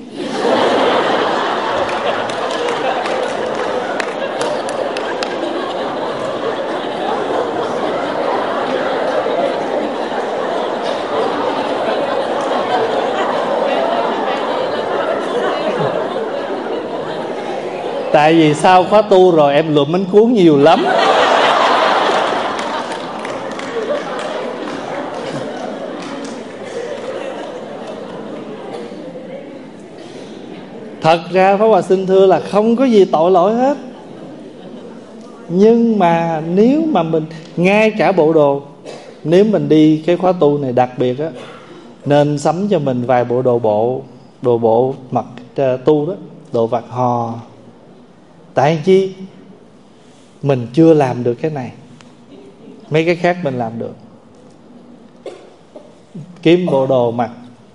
A: Tại vì sau khóa tu rồi em lượm bánh cuốn nhiều lắm. Thật ra Pháp Hòa xin thưa là không có gì tội lỗi hết. Nhưng mà nếu mà mình, ngay cả bộ đồ, nếu mình đi cái khóa tu này đặc biệt á, nên sắm cho mình vài bộ đồ bộ, đồ bộ mặc tu đó, đồ vạt hò. Tại chi? Mình chưa làm được cái này, mấy cái khác mình làm được. Kiếm bộ đồ mặc,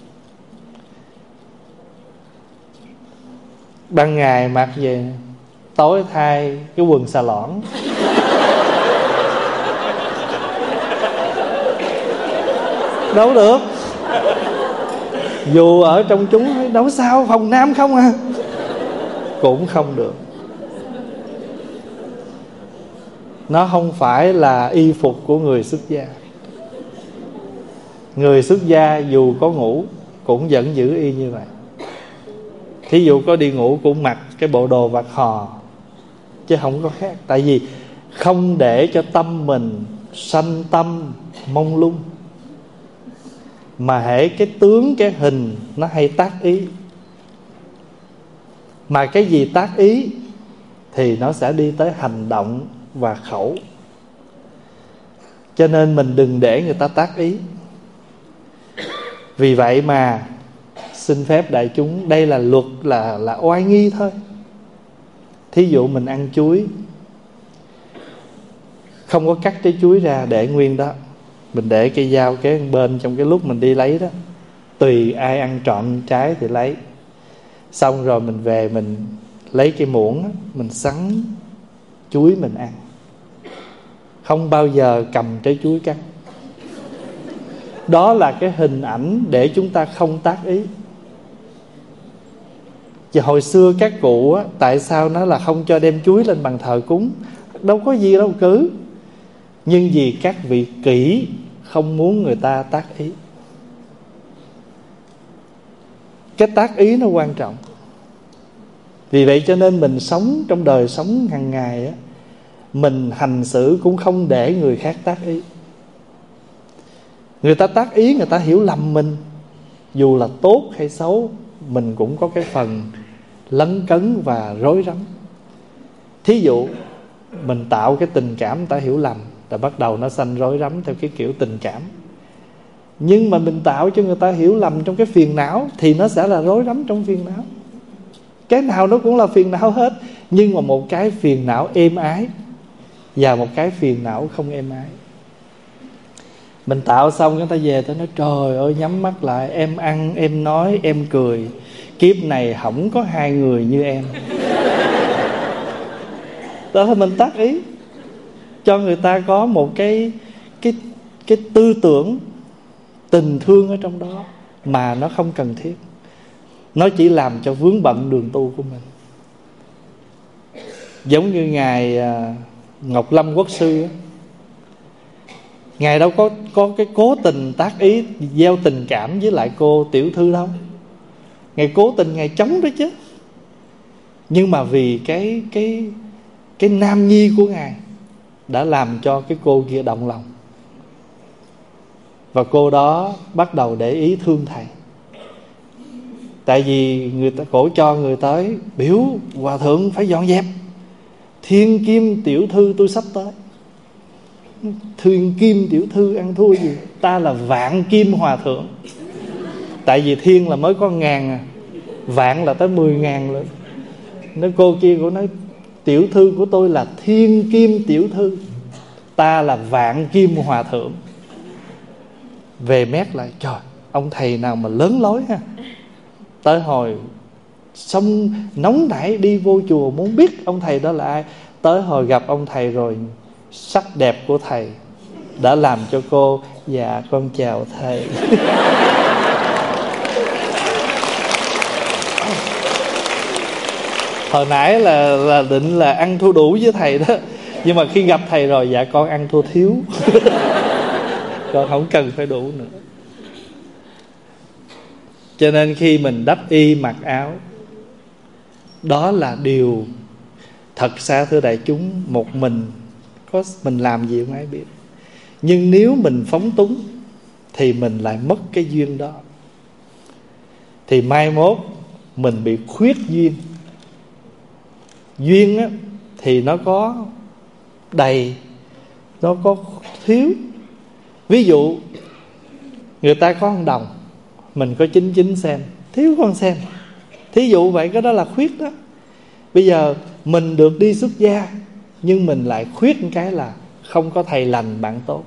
A: ban ngày mặc về, tối thay cái quần xà lõn. Đâu được. Dù ở trong chúng đâu sao, phòng nam không à, cũng không được. Nó không phải là y phục của người xuất gia. Người xuất gia dù có ngủ cũng vẫn giữ y như vậy. Thí dụ có đi ngủ cũng mặc cái bộ đồ vạt hò, chứ không có khác. Tại vì không để cho tâm mình sanh tâm mông lung, mà hễ cái tướng, cái hình nó hay tác ý. Mà cái gì tác ý thì nó sẽ đi tới hành động và khẩu. Cho nên mình đừng để người ta tác ý. Vì vậy mà xin phép đại chúng, đây là luật, là, là oai nghi thôi. Thí dụ mình ăn chuối, không có cắt trái chuối ra để nguyên đó, mình để cây dao kế bên trong cái lúc mình đi lấy đó. Tùy ai ăn trọn trái thì lấy. Xong rồi mình về mình lấy cái muỗng, mình sắn chuối mình ăn. Không bao giờ cầm trái chuối cắt. Đó là cái hình ảnh để chúng ta không tác ý. Chứ hồi xưa các cụ á, tại sao nó là không cho đem chuối lên bàn thờ cúng? Đâu có gì đâu cứ. Nhưng vì các vị kỹ, không muốn người ta tác ý. Cái tác ý nó quan trọng. Vì vậy cho nên mình sống trong đời sống hàng ngày á, mình hành xử cũng không để người khác tác ý. Người ta tác ý, người ta hiểu lầm mình, dù là tốt hay xấu, mình cũng có cái phần lấn cấn và rối rắm. Thí dụ mình tạo cái tình cảm người ta hiểu lầm, rồi bắt đầu nó sanh rối rắm theo cái kiểu tình cảm. Nhưng mà mình tạo cho người ta hiểu lầm trong cái phiền não thì nó sẽ là rối rắm trong phiền não. Cái nào nó cũng là phiền não hết. Nhưng mà một cái phiền não êm ái và một cái phiền não không êm ái. Mình tạo xong người ta về, ta nói trời ơi, nhắm mắt lại, em ăn, em nói, em cười, kiếp này không có hai người như em. Đó là mình tác ý cho người ta có một cái cái cái tư tưởng tình thương ở trong đó mà nó không cần thiết. Nó chỉ làm cho vướng bận đường tu của mình. Giống như ngài Ngọc Lâm Quốc sư á, ngài đâu có có cái cố tình tác ý gieo tình cảm với lại cô tiểu thư đâu. Ngài cố tình ngài chống đó chứ. Nhưng mà vì cái cái cái nam nhi của ngài đã làm cho cái cô kia động lòng, và cô đó bắt đầu để ý thương thầy. Tại vì người ta cổ cho người tới biểu hòa thượng phải dọn dẹp, thiên kim tiểu thư tôi sắp tới. Thiên kim tiểu thư ăn thua gì, ta là vạn kim hòa thượng. Tại vì thiên là mới có ngàn à, vạn là tới mười ngàn luôn. Nói cô kia của nói tiểu thư của tôi là thiên kim tiểu thư, ta là vạn kim hòa thượng. Về mét lại, trời, ông thầy nào mà lớn lối ha. Tới hồi xong nóng nảy đi vô chùa muốn biết ông thầy đó là ai. Tới hồi gặp ông thầy rồi, sắc đẹp của thầy đã làm cho cô, dạ con chào thầy. Hồi nãy là, là định là ăn thua đủ với thầy đó, nhưng mà khi gặp thầy rồi, dạ con ăn thua thiếu. Con không cần phải đủ nữa. Cho nên khi mình đắp y mặc áo, đó là điều thật xa thưa đại chúng, một mình có mình làm gì không ai biết. Nhưng nếu mình phóng túng thì mình lại mất cái duyên đó. Thì mai mốt mình bị khuyết duyên. Duyên á, thì nó có đầy, nó có thiếu. Ví dụ người ta có một đồng, mình có chín chín sen, thiếu con sen. Thí dụ vậy, cái đó là khuyết đó. Bây giờ mình được đi xuất gia, nhưng mình lại khuyết một cái là không có thầy lành bạn tốt.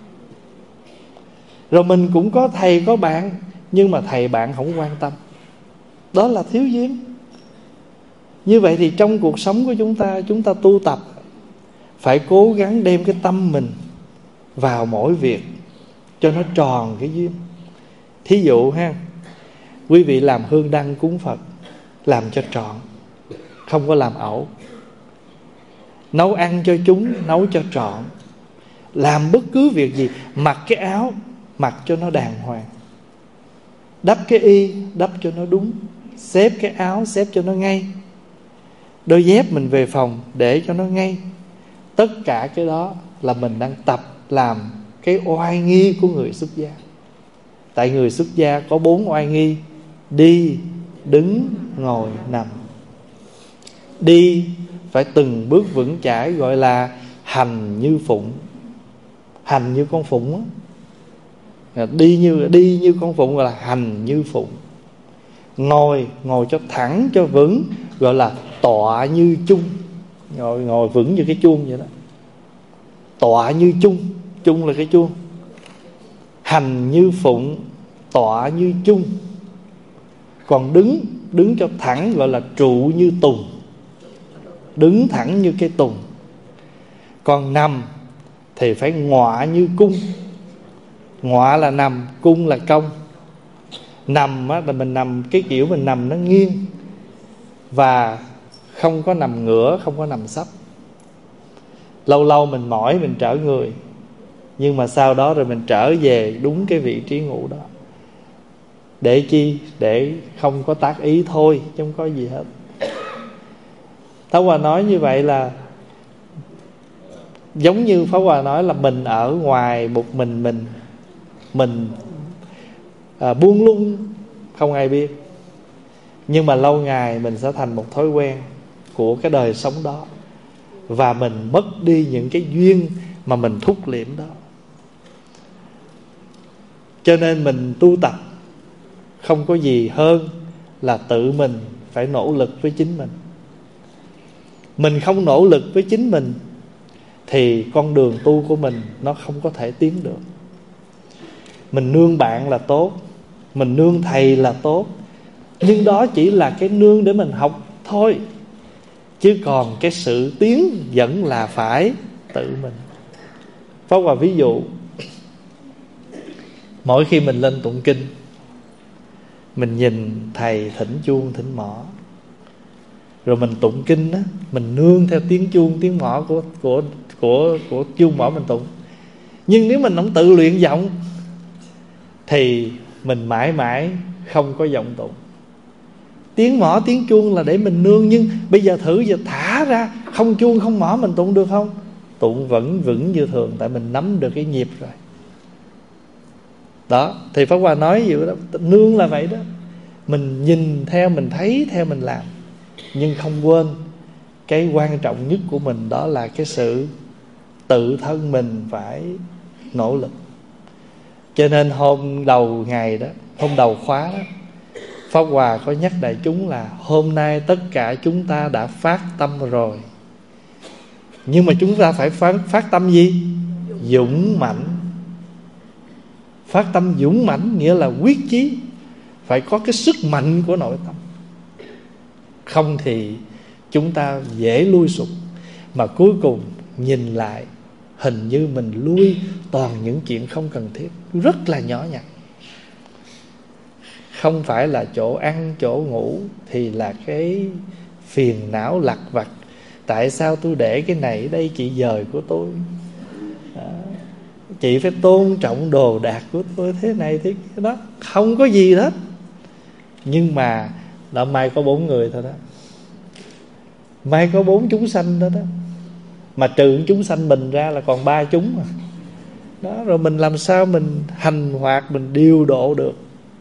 A: Rồi mình cũng có thầy có bạn, nhưng mà thầy bạn không quan tâm. Đó là thiếu duyên. Như vậy thì trong cuộc sống của chúng ta, chúng ta tu tập phải cố gắng đem cái tâm mình vào mỗi việc cho nó tròn cái duyên. Thí dụ ha, quý vị làm hương đăng cúng Phật, làm cho trọn, không có làm ẩu. Nấu ăn cho chúng, nấu cho trọn. Làm bất cứ việc gì, mặc cái áo, mặc cho nó đàng hoàng. Đắp cái y, đắp cho nó đúng. Xếp cái áo, xếp cho nó ngay. Đôi dép mình về phòng để cho nó ngay. Tất cả cái đó là mình đang tập làm cái oai nghi của người xuất gia. Tại người xuất gia có bốn oai nghi: đi, đứng, ngồi, nằm. Đi phải từng bước vững chãi, gọi là hành như phụng. Hành như con phụng á. Đi như đi như con phụng gọi là hành như phụng. Ngồi, ngồi cho thẳng cho vững, gọi là tọa như chung. Ngồi ngồi vững như cái chuông vậy đó. Tọa như chung, chung là cái chuông. Hành như phụng, tọa như chung. Còn đứng, đứng cho thẳng gọi là trụ như tùng. Đứng thẳng như cái tùng. Còn nằm thì phải ngọa như cung. Ngọa là nằm, cung là cong. Nằm á, là mình nằm cái kiểu mình nằm nó nghiêng, và không có nằm ngửa, không có nằm sấp. Lâu lâu mình mỏi mình trở người, nhưng mà sau đó rồi mình trở về đúng cái vị trí ngủ đó. Để chi? Để không có tác ý thôi, chứ không có gì hết. Pháp Hòa nói như vậy là giống như Pháp Hòa nói là mình ở ngoài một mình mình Mình à, buông lung không ai biết. Nhưng mà lâu ngày mình sẽ thành một thói quen của cái đời sống đó, và mình mất đi những cái duyên mà mình thúc liệm đó. Cho nên mình tu tập không có gì hơn là tự mình phải nỗ lực với chính mình. Mình không nỗ lực với chính mình thì con đường tu của mình nó không có thể tiến được. Mình nương bạn là tốt, mình nương thầy là tốt, nhưng đó chỉ là cái nương để mình học thôi. Chứ còn cái sự tiến vẫn là phải tự mình. Pháp Hòa ví dụ, mỗi khi mình lên tụng kinh, mình nhìn thầy thỉnh chuông thỉnh mõ, rồi mình tụng kinh á, mình nương theo tiếng chuông tiếng mõ của của của của chuông mõ mình tụng. Nhưng nếu mình không tự luyện giọng thì mình mãi mãi không có giọng tụng. Tiếng mõ tiếng chuông là để mình nương, nhưng bây giờ thử giờ thả ra, không chuông không mõ mình tụng được không? Tụng vẫn vững như thường, tại mình nắm được cái nhịp rồi. Đó, thì Pháp Hòa nói vậy đó, nương là vậy đó. Mình nhìn theo, mình thấy theo, mình làm, nhưng không quên cái quan trọng nhất của mình, đó là cái sự tự thân mình phải nỗ lực. Cho nên hôm đầu ngày đó, hôm đầu khóa đó, Pháp Hòa có nhắc đại chúng là hôm nay tất cả chúng ta đã phát tâm rồi. Nhưng mà chúng ta phải phát, phát tâm gì? Dũng mãnh. Phát tâm dũng mãnh nghĩa là quyết chí, phải có cái sức mạnh của nội tâm. Không thì chúng ta dễ lui sụp, mà cuối cùng nhìn lại hình như mình lui toàn những chuyện không cần thiết, rất là nhỏ nhặt. Không phải là chỗ ăn, chỗ ngủ, thì là cái phiền não lặt vặt. Tại sao tôi để cái này ở đây, chị dời của tôi? Đó. Chị phải tôn trọng đồ đạc của tôi, thế này thế kia đó. Không có gì hết. Nhưng mà là mai có bốn người thôi đó, mai có bốn chúng sanh đó đó. Mà trừ chúng sanh mình ra là còn ba chúng mà. Đó, rồi mình làm sao mình hành hoạt, mình điều độ được.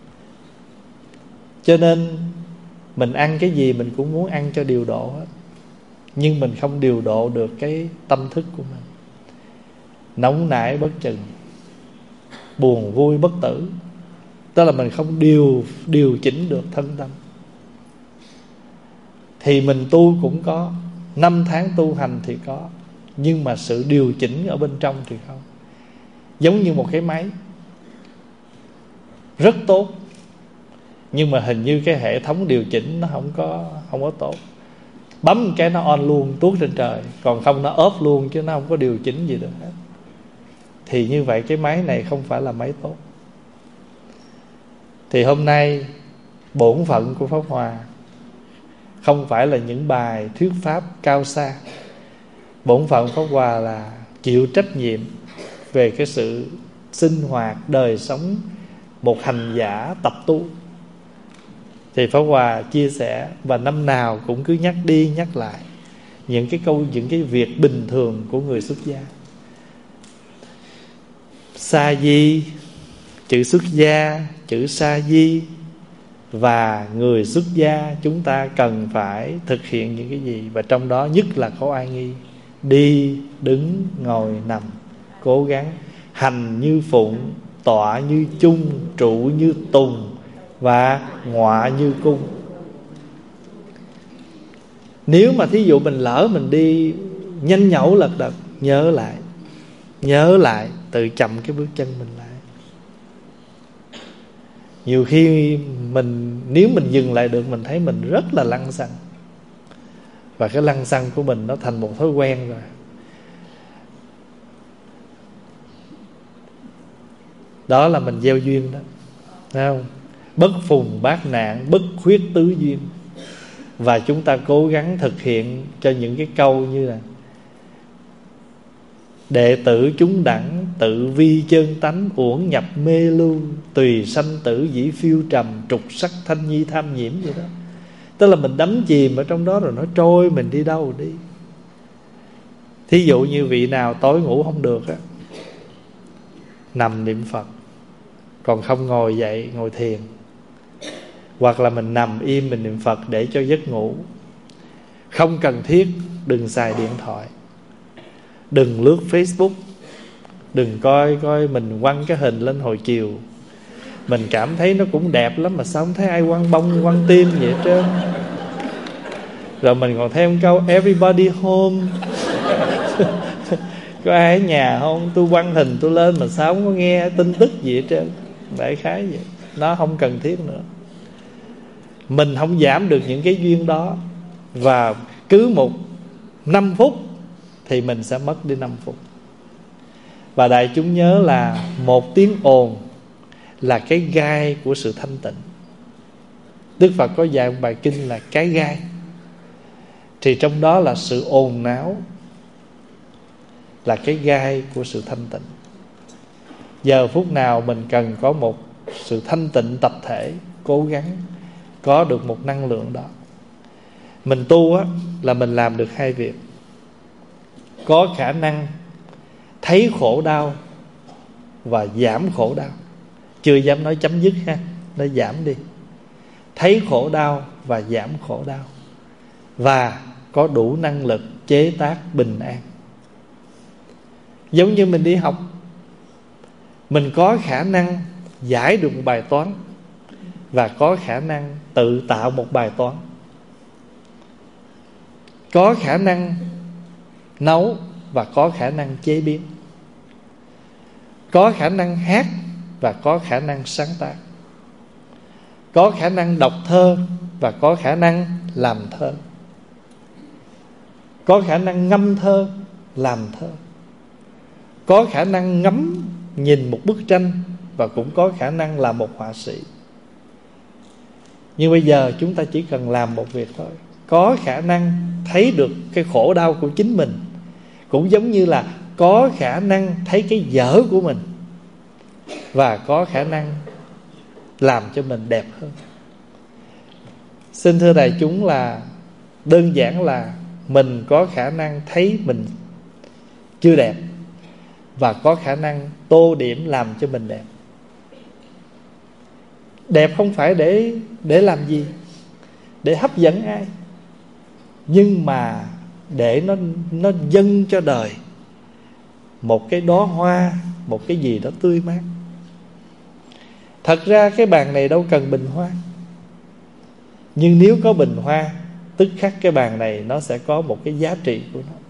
A: Cho nên mình ăn cái gì mình cũng muốn ăn cho điều độ hết, nhưng mình không điều độ được cái tâm thức của mình. Nóng nảy bất chừng, buồn vui bất tử. Tức là mình không điều, điều chỉnh được thân tâm. Thì mình tu cũng có, năm tháng tu hành thì có, nhưng mà sự điều chỉnh ở bên trong thì không. Giống như một cái máy rất tốt, nhưng mà hình như cái hệ thống điều chỉnh nó không có, không có tốt. Bấm cái nó on luôn, tuốt trên trời. Còn không nó off luôn, chứ nó không có điều chỉnh gì được hết. Thì như vậy cái máy này không phải là máy tốt. Thì hôm nay bổn phận của Pháp Hòa không phải là những bài thuyết pháp cao xa. Bổn phận Pháp Hòa là chịu trách nhiệm về cái sự sinh hoạt, đời sống một hành giả tập tu. Thì Pháp Hòa chia sẻ, và năm nào cũng cứ nhắc đi nhắc lại những cái câu, những cái việc bình thường của người xuất gia. Sa di, chữ xuất gia, chữ sa di, và người xuất gia chúng ta cần phải thực hiện những cái gì. Và trong đó nhất là có oai nghi. Đi, đứng, ngồi, nằm, cố gắng hành như phụng, tọa như chung, trụ như tùng, và ngọa như cung. Nếu mà thí dụ mình lỡ mình đi nhanh nhẩu lật đật, nhớ lại, nhớ lại, tự chậm cái bước chân mình lại. Nhiều khi mình, nếu mình dừng lại được, mình thấy mình rất là lăng xăng. Và cái lăng xăng của mình nó thành một thói quen rồi. Đó là mình gieo duyên đó, thấy không? Bất phùng bát nạn, bất khuyết tứ duyên. Và chúng ta cố gắng thực hiện cho những cái câu như là: đệ tử chúng đẳng, tự vi chân tánh, uổng nhập mê lưu, tùy sanh tử dĩ phiêu trầm, trục sắc thanh nhi tham nhiễm vậy đó. Tức là mình đắm chìm ở trong đó rồi nó trôi, mình đi đâu đi. Thí dụ như vị nào tối ngủ không được á, nằm niệm Phật, còn không ngồi dậy ngồi thiền. Hoặc là mình nằm im mình niệm Phật để cho giấc ngủ. Không cần thiết đừng xài điện thoại, đừng lướt Facebook, đừng coi coi mình quăng cái hình lên hồi chiều. Mình cảm thấy nó cũng đẹp lắm, mà sao không thấy ai quăng bông quăng tim vậy hết trơn. Rồi mình còn thêm câu everybody home. Có ai ở nhà không? Tôi quăng hình tôi lên mà sao không có nghe tin tức gì hết trơn. Đại khái vậy. Nó không cần thiết nữa. Mình không giảm được những cái duyên đó, và cứ một năm phút thì mình sẽ mất đi năm phút. Và đại chúng nhớ là một tiếng ồn là cái gai của sự thanh tịnh. Đức Phật có dạy một bài kinh là cái gai, thì trong đó là sự ồn náo là cái gai của sự thanh tịnh. Giờ phút nào mình cần có một sự thanh tịnh tập thể, cố gắng có được một năng lượng đó. Mình tu á, là mình làm được hai việc. Có khả năng thấy khổ đau và giảm khổ đau. Chưa dám nói chấm dứt ha, nó giảm đi. Thấy khổ đau và giảm khổ đau, và có đủ năng lực chế tác bình an. Giống như mình đi học, mình có khả năng giải được một bài toán và có khả năng tự tạo một bài toán. Có khả năng nấu và có khả năng chế biến. Có khả năng hát và có khả năng sáng tác. Có khả năng đọc thơ và có khả năng làm thơ. Có khả năng ngâm thơ, làm thơ. Có khả năng ngắm nhìn một bức tranh và cũng có khả năng là một họa sĩ. Nhưng bây giờ chúng ta chỉ cần làm một việc thôi. Có khả năng thấy được cái khổ đau của chính mình, cũng giống như là có khả năng thấy cái dở của mình, và có khả năng làm cho mình đẹp hơn. Xin thưa đại chúng là đơn giản là mình có khả năng thấy mình chưa đẹp, và có khả năng tô điểm làm cho mình đẹp. Đẹp không phải để để làm gì, để hấp dẫn ai, nhưng mà để nó nó dâng cho đời một cái đóa hoa, một cái gì đó tươi mát. Thật ra cái bàn này đâu cần bình hoa, nhưng nếu có bình hoa, tức khắc cái bàn này nó sẽ có một cái giá trị của nó.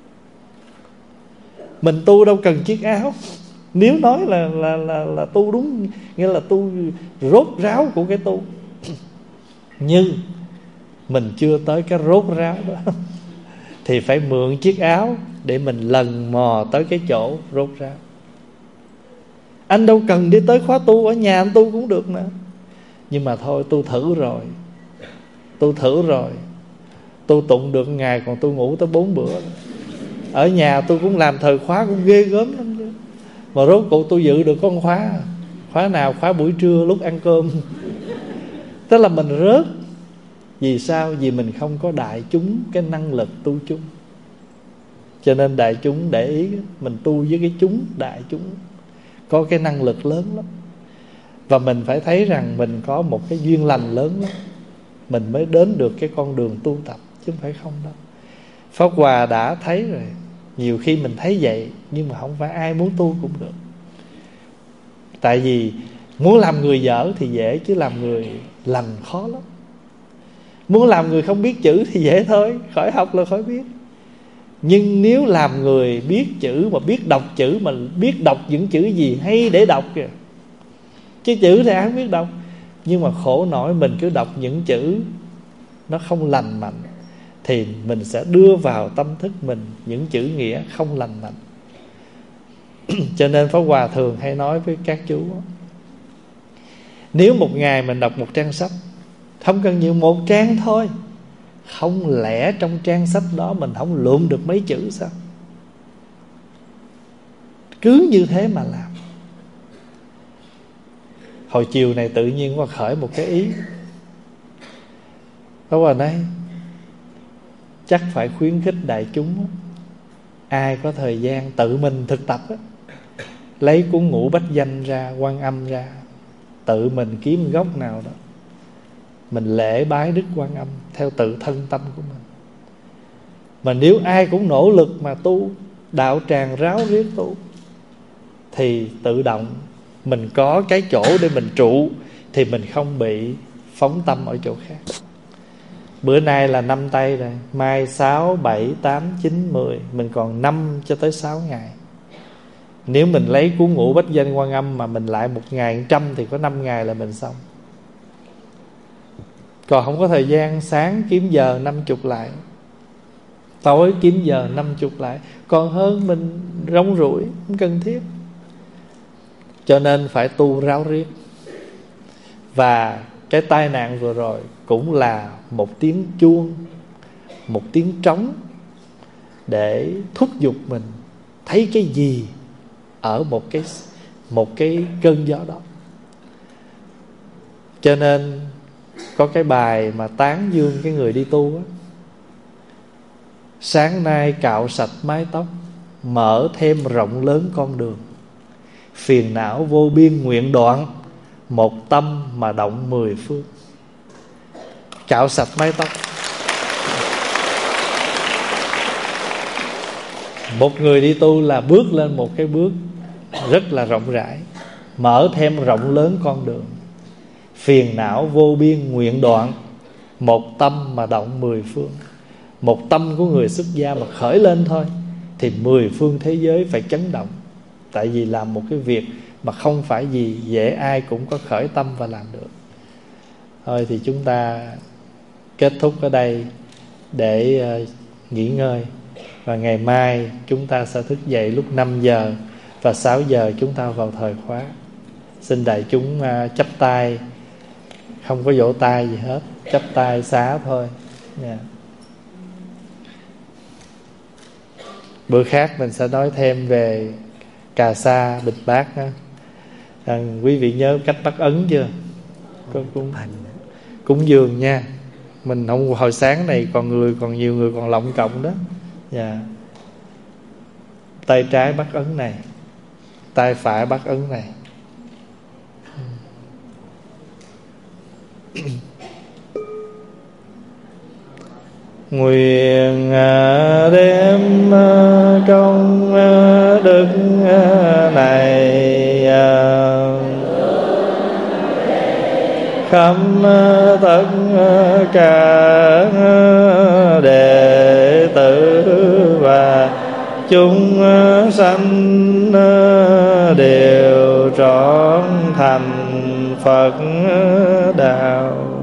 A: Mình tu đâu cần chiếc áo. Nếu nói là là là là tu đúng, nghĩa là tu rốt ráo của cái tu, nhưng mình chưa tới cái rốt ráo đó, thì phải mượn chiếc áo để mình lần mò tới cái chỗ rốt ráo. Anh đâu cần đi tới khóa tu, ở nhà anh tu cũng được nữa. Nhưng mà thôi, tôi thử rồi, tôi thử rồi, tôi tụng được ngày còn tôi ngủ tới bốn bữa. Ở nhà tôi cũng làm thời khóa cũng ghê gớm lắm chứ. Mà rốt cuộc tôi dự được con khóa. Khóa nào? Khóa buổi trưa lúc ăn cơm. Tức là mình rớt. Vì sao? Vì mình không có đại chúng cái năng lực tu chung. Cho nên đại chúng để ý, mình tu với cái chúng, đại chúng có cái năng lực lớn lắm. Và mình phải thấy rằng mình có một cái duyên lành lớn lắm, mình mới đến được cái con đường tu tập, chứ không phải không đâu. Pháp Hòa đã thấy rồi. Nhiều khi mình thấy vậy, nhưng mà không phải ai muốn tu cũng được. Tại vì muốn làm người dở thì dễ, chứ làm người lành khó lắm. Muốn làm người không biết chữ thì dễ thôi, khỏi học là khỏi biết. Nhưng nếu làm người biết chữ, mà biết đọc chữ, mà biết đọc những chữ gì hay để đọc kìa. Chứ chữ thì ai không biết đọc. Nhưng mà khổ nổi mình cứ đọc những chữ nó không lành mạnh, thì mình sẽ đưa vào tâm thức mình những chữ nghĩa không lành mạnh. Cho nên Pháp Hòa thường hay nói với các chú, nếu một ngày mình đọc một trang sách, không cần nhiều, một trang thôi, không lẽ trong trang sách đó mình không lượm được mấy chữ sao? Cứ như thế mà làm. Hồi chiều này tự nhiên qua khởi một cái ý, Pháp Hòa nói chắc phải khuyến khích đại chúng, ai có thời gian tự mình thực tập á, lấy cuốn Ngũ Bách Danh ra, Quan Âm ra, tự mình kiếm góc nào đó, mình lễ bái Đức Quan Âm theo tự thân tâm của mình. Mà nếu ai cũng nỗ lực mà tu, đạo tràng ráo riết tu, thì tự động mình có cái chỗ để mình trụ, thì mình không bị phóng tâm ở chỗ khác. Bữa nay là năm tây rồi, mai sáu, bảy, tám, chín, mười, mình còn năm cho tới sáu ngày. Nếu mình lấy cuốn Ngũ Bách Danh Quan Âm mà mình lại một ngày trăm thì có năm ngày là mình xong. Còn không có thời gian, sáng kiếm giờ năm chục lại, tối kiếm giờ năm chục lại, còn hơn mình rong ruổi, không cần thiết. Cho nên phải tu ráo riết. Và cái tai nạn vừa rồi cũng là một tiếng chuông, một tiếng trống để thúc giục mình thấy cái gì ở một cái một cái cơn gió đó. Cho nên có cái bài mà tán dương cái người đi tu á: sáng nay cạo sạch mái tóc, mở thêm rộng lớn con đường, phiền não vô biên nguyện đoạn, một tâm mà động mười phương. Cạo sạch mái tóc. Một người đi tu là bước lên một cái bước rất là rộng rãi, mở thêm rộng lớn con đường, phiền não vô biên nguyện đoạn, một tâm mà động mười phương. Một tâm của người xuất gia mà khởi lên thôi thì mười phương thế giới phải chấn động. Tại vì làm một cái việc mà không phải gì dễ ai cũng có khởi tâm và làm được. Thôi thì chúng ta kết thúc ở đây để uh, nghỉ ngơi. Và ngày mai chúng ta sẽ thức dậy lúc năm giờ, và sáu giờ chúng ta vào thời khóa. Xin đại chúng uh, chắp tay, không có vỗ tay gì hết, chắp tay xá thôi. Yeah. Bữa khác mình sẽ nói thêm về Cà Sa, Bịch Bát đó. À, quý vị nhớ cách bắt ấn chưa? Có cúng, cúng dường nha. Mình không, hồi sáng này còn người còn nhiều người còn lọng cộng đó. Yeah. Tay trái bắt ấn này, tay phải bắt ấn này. Nguyện đem công đức này khắp tất cả đệ tử và chúng sanh đều trọn thành Phật đạo.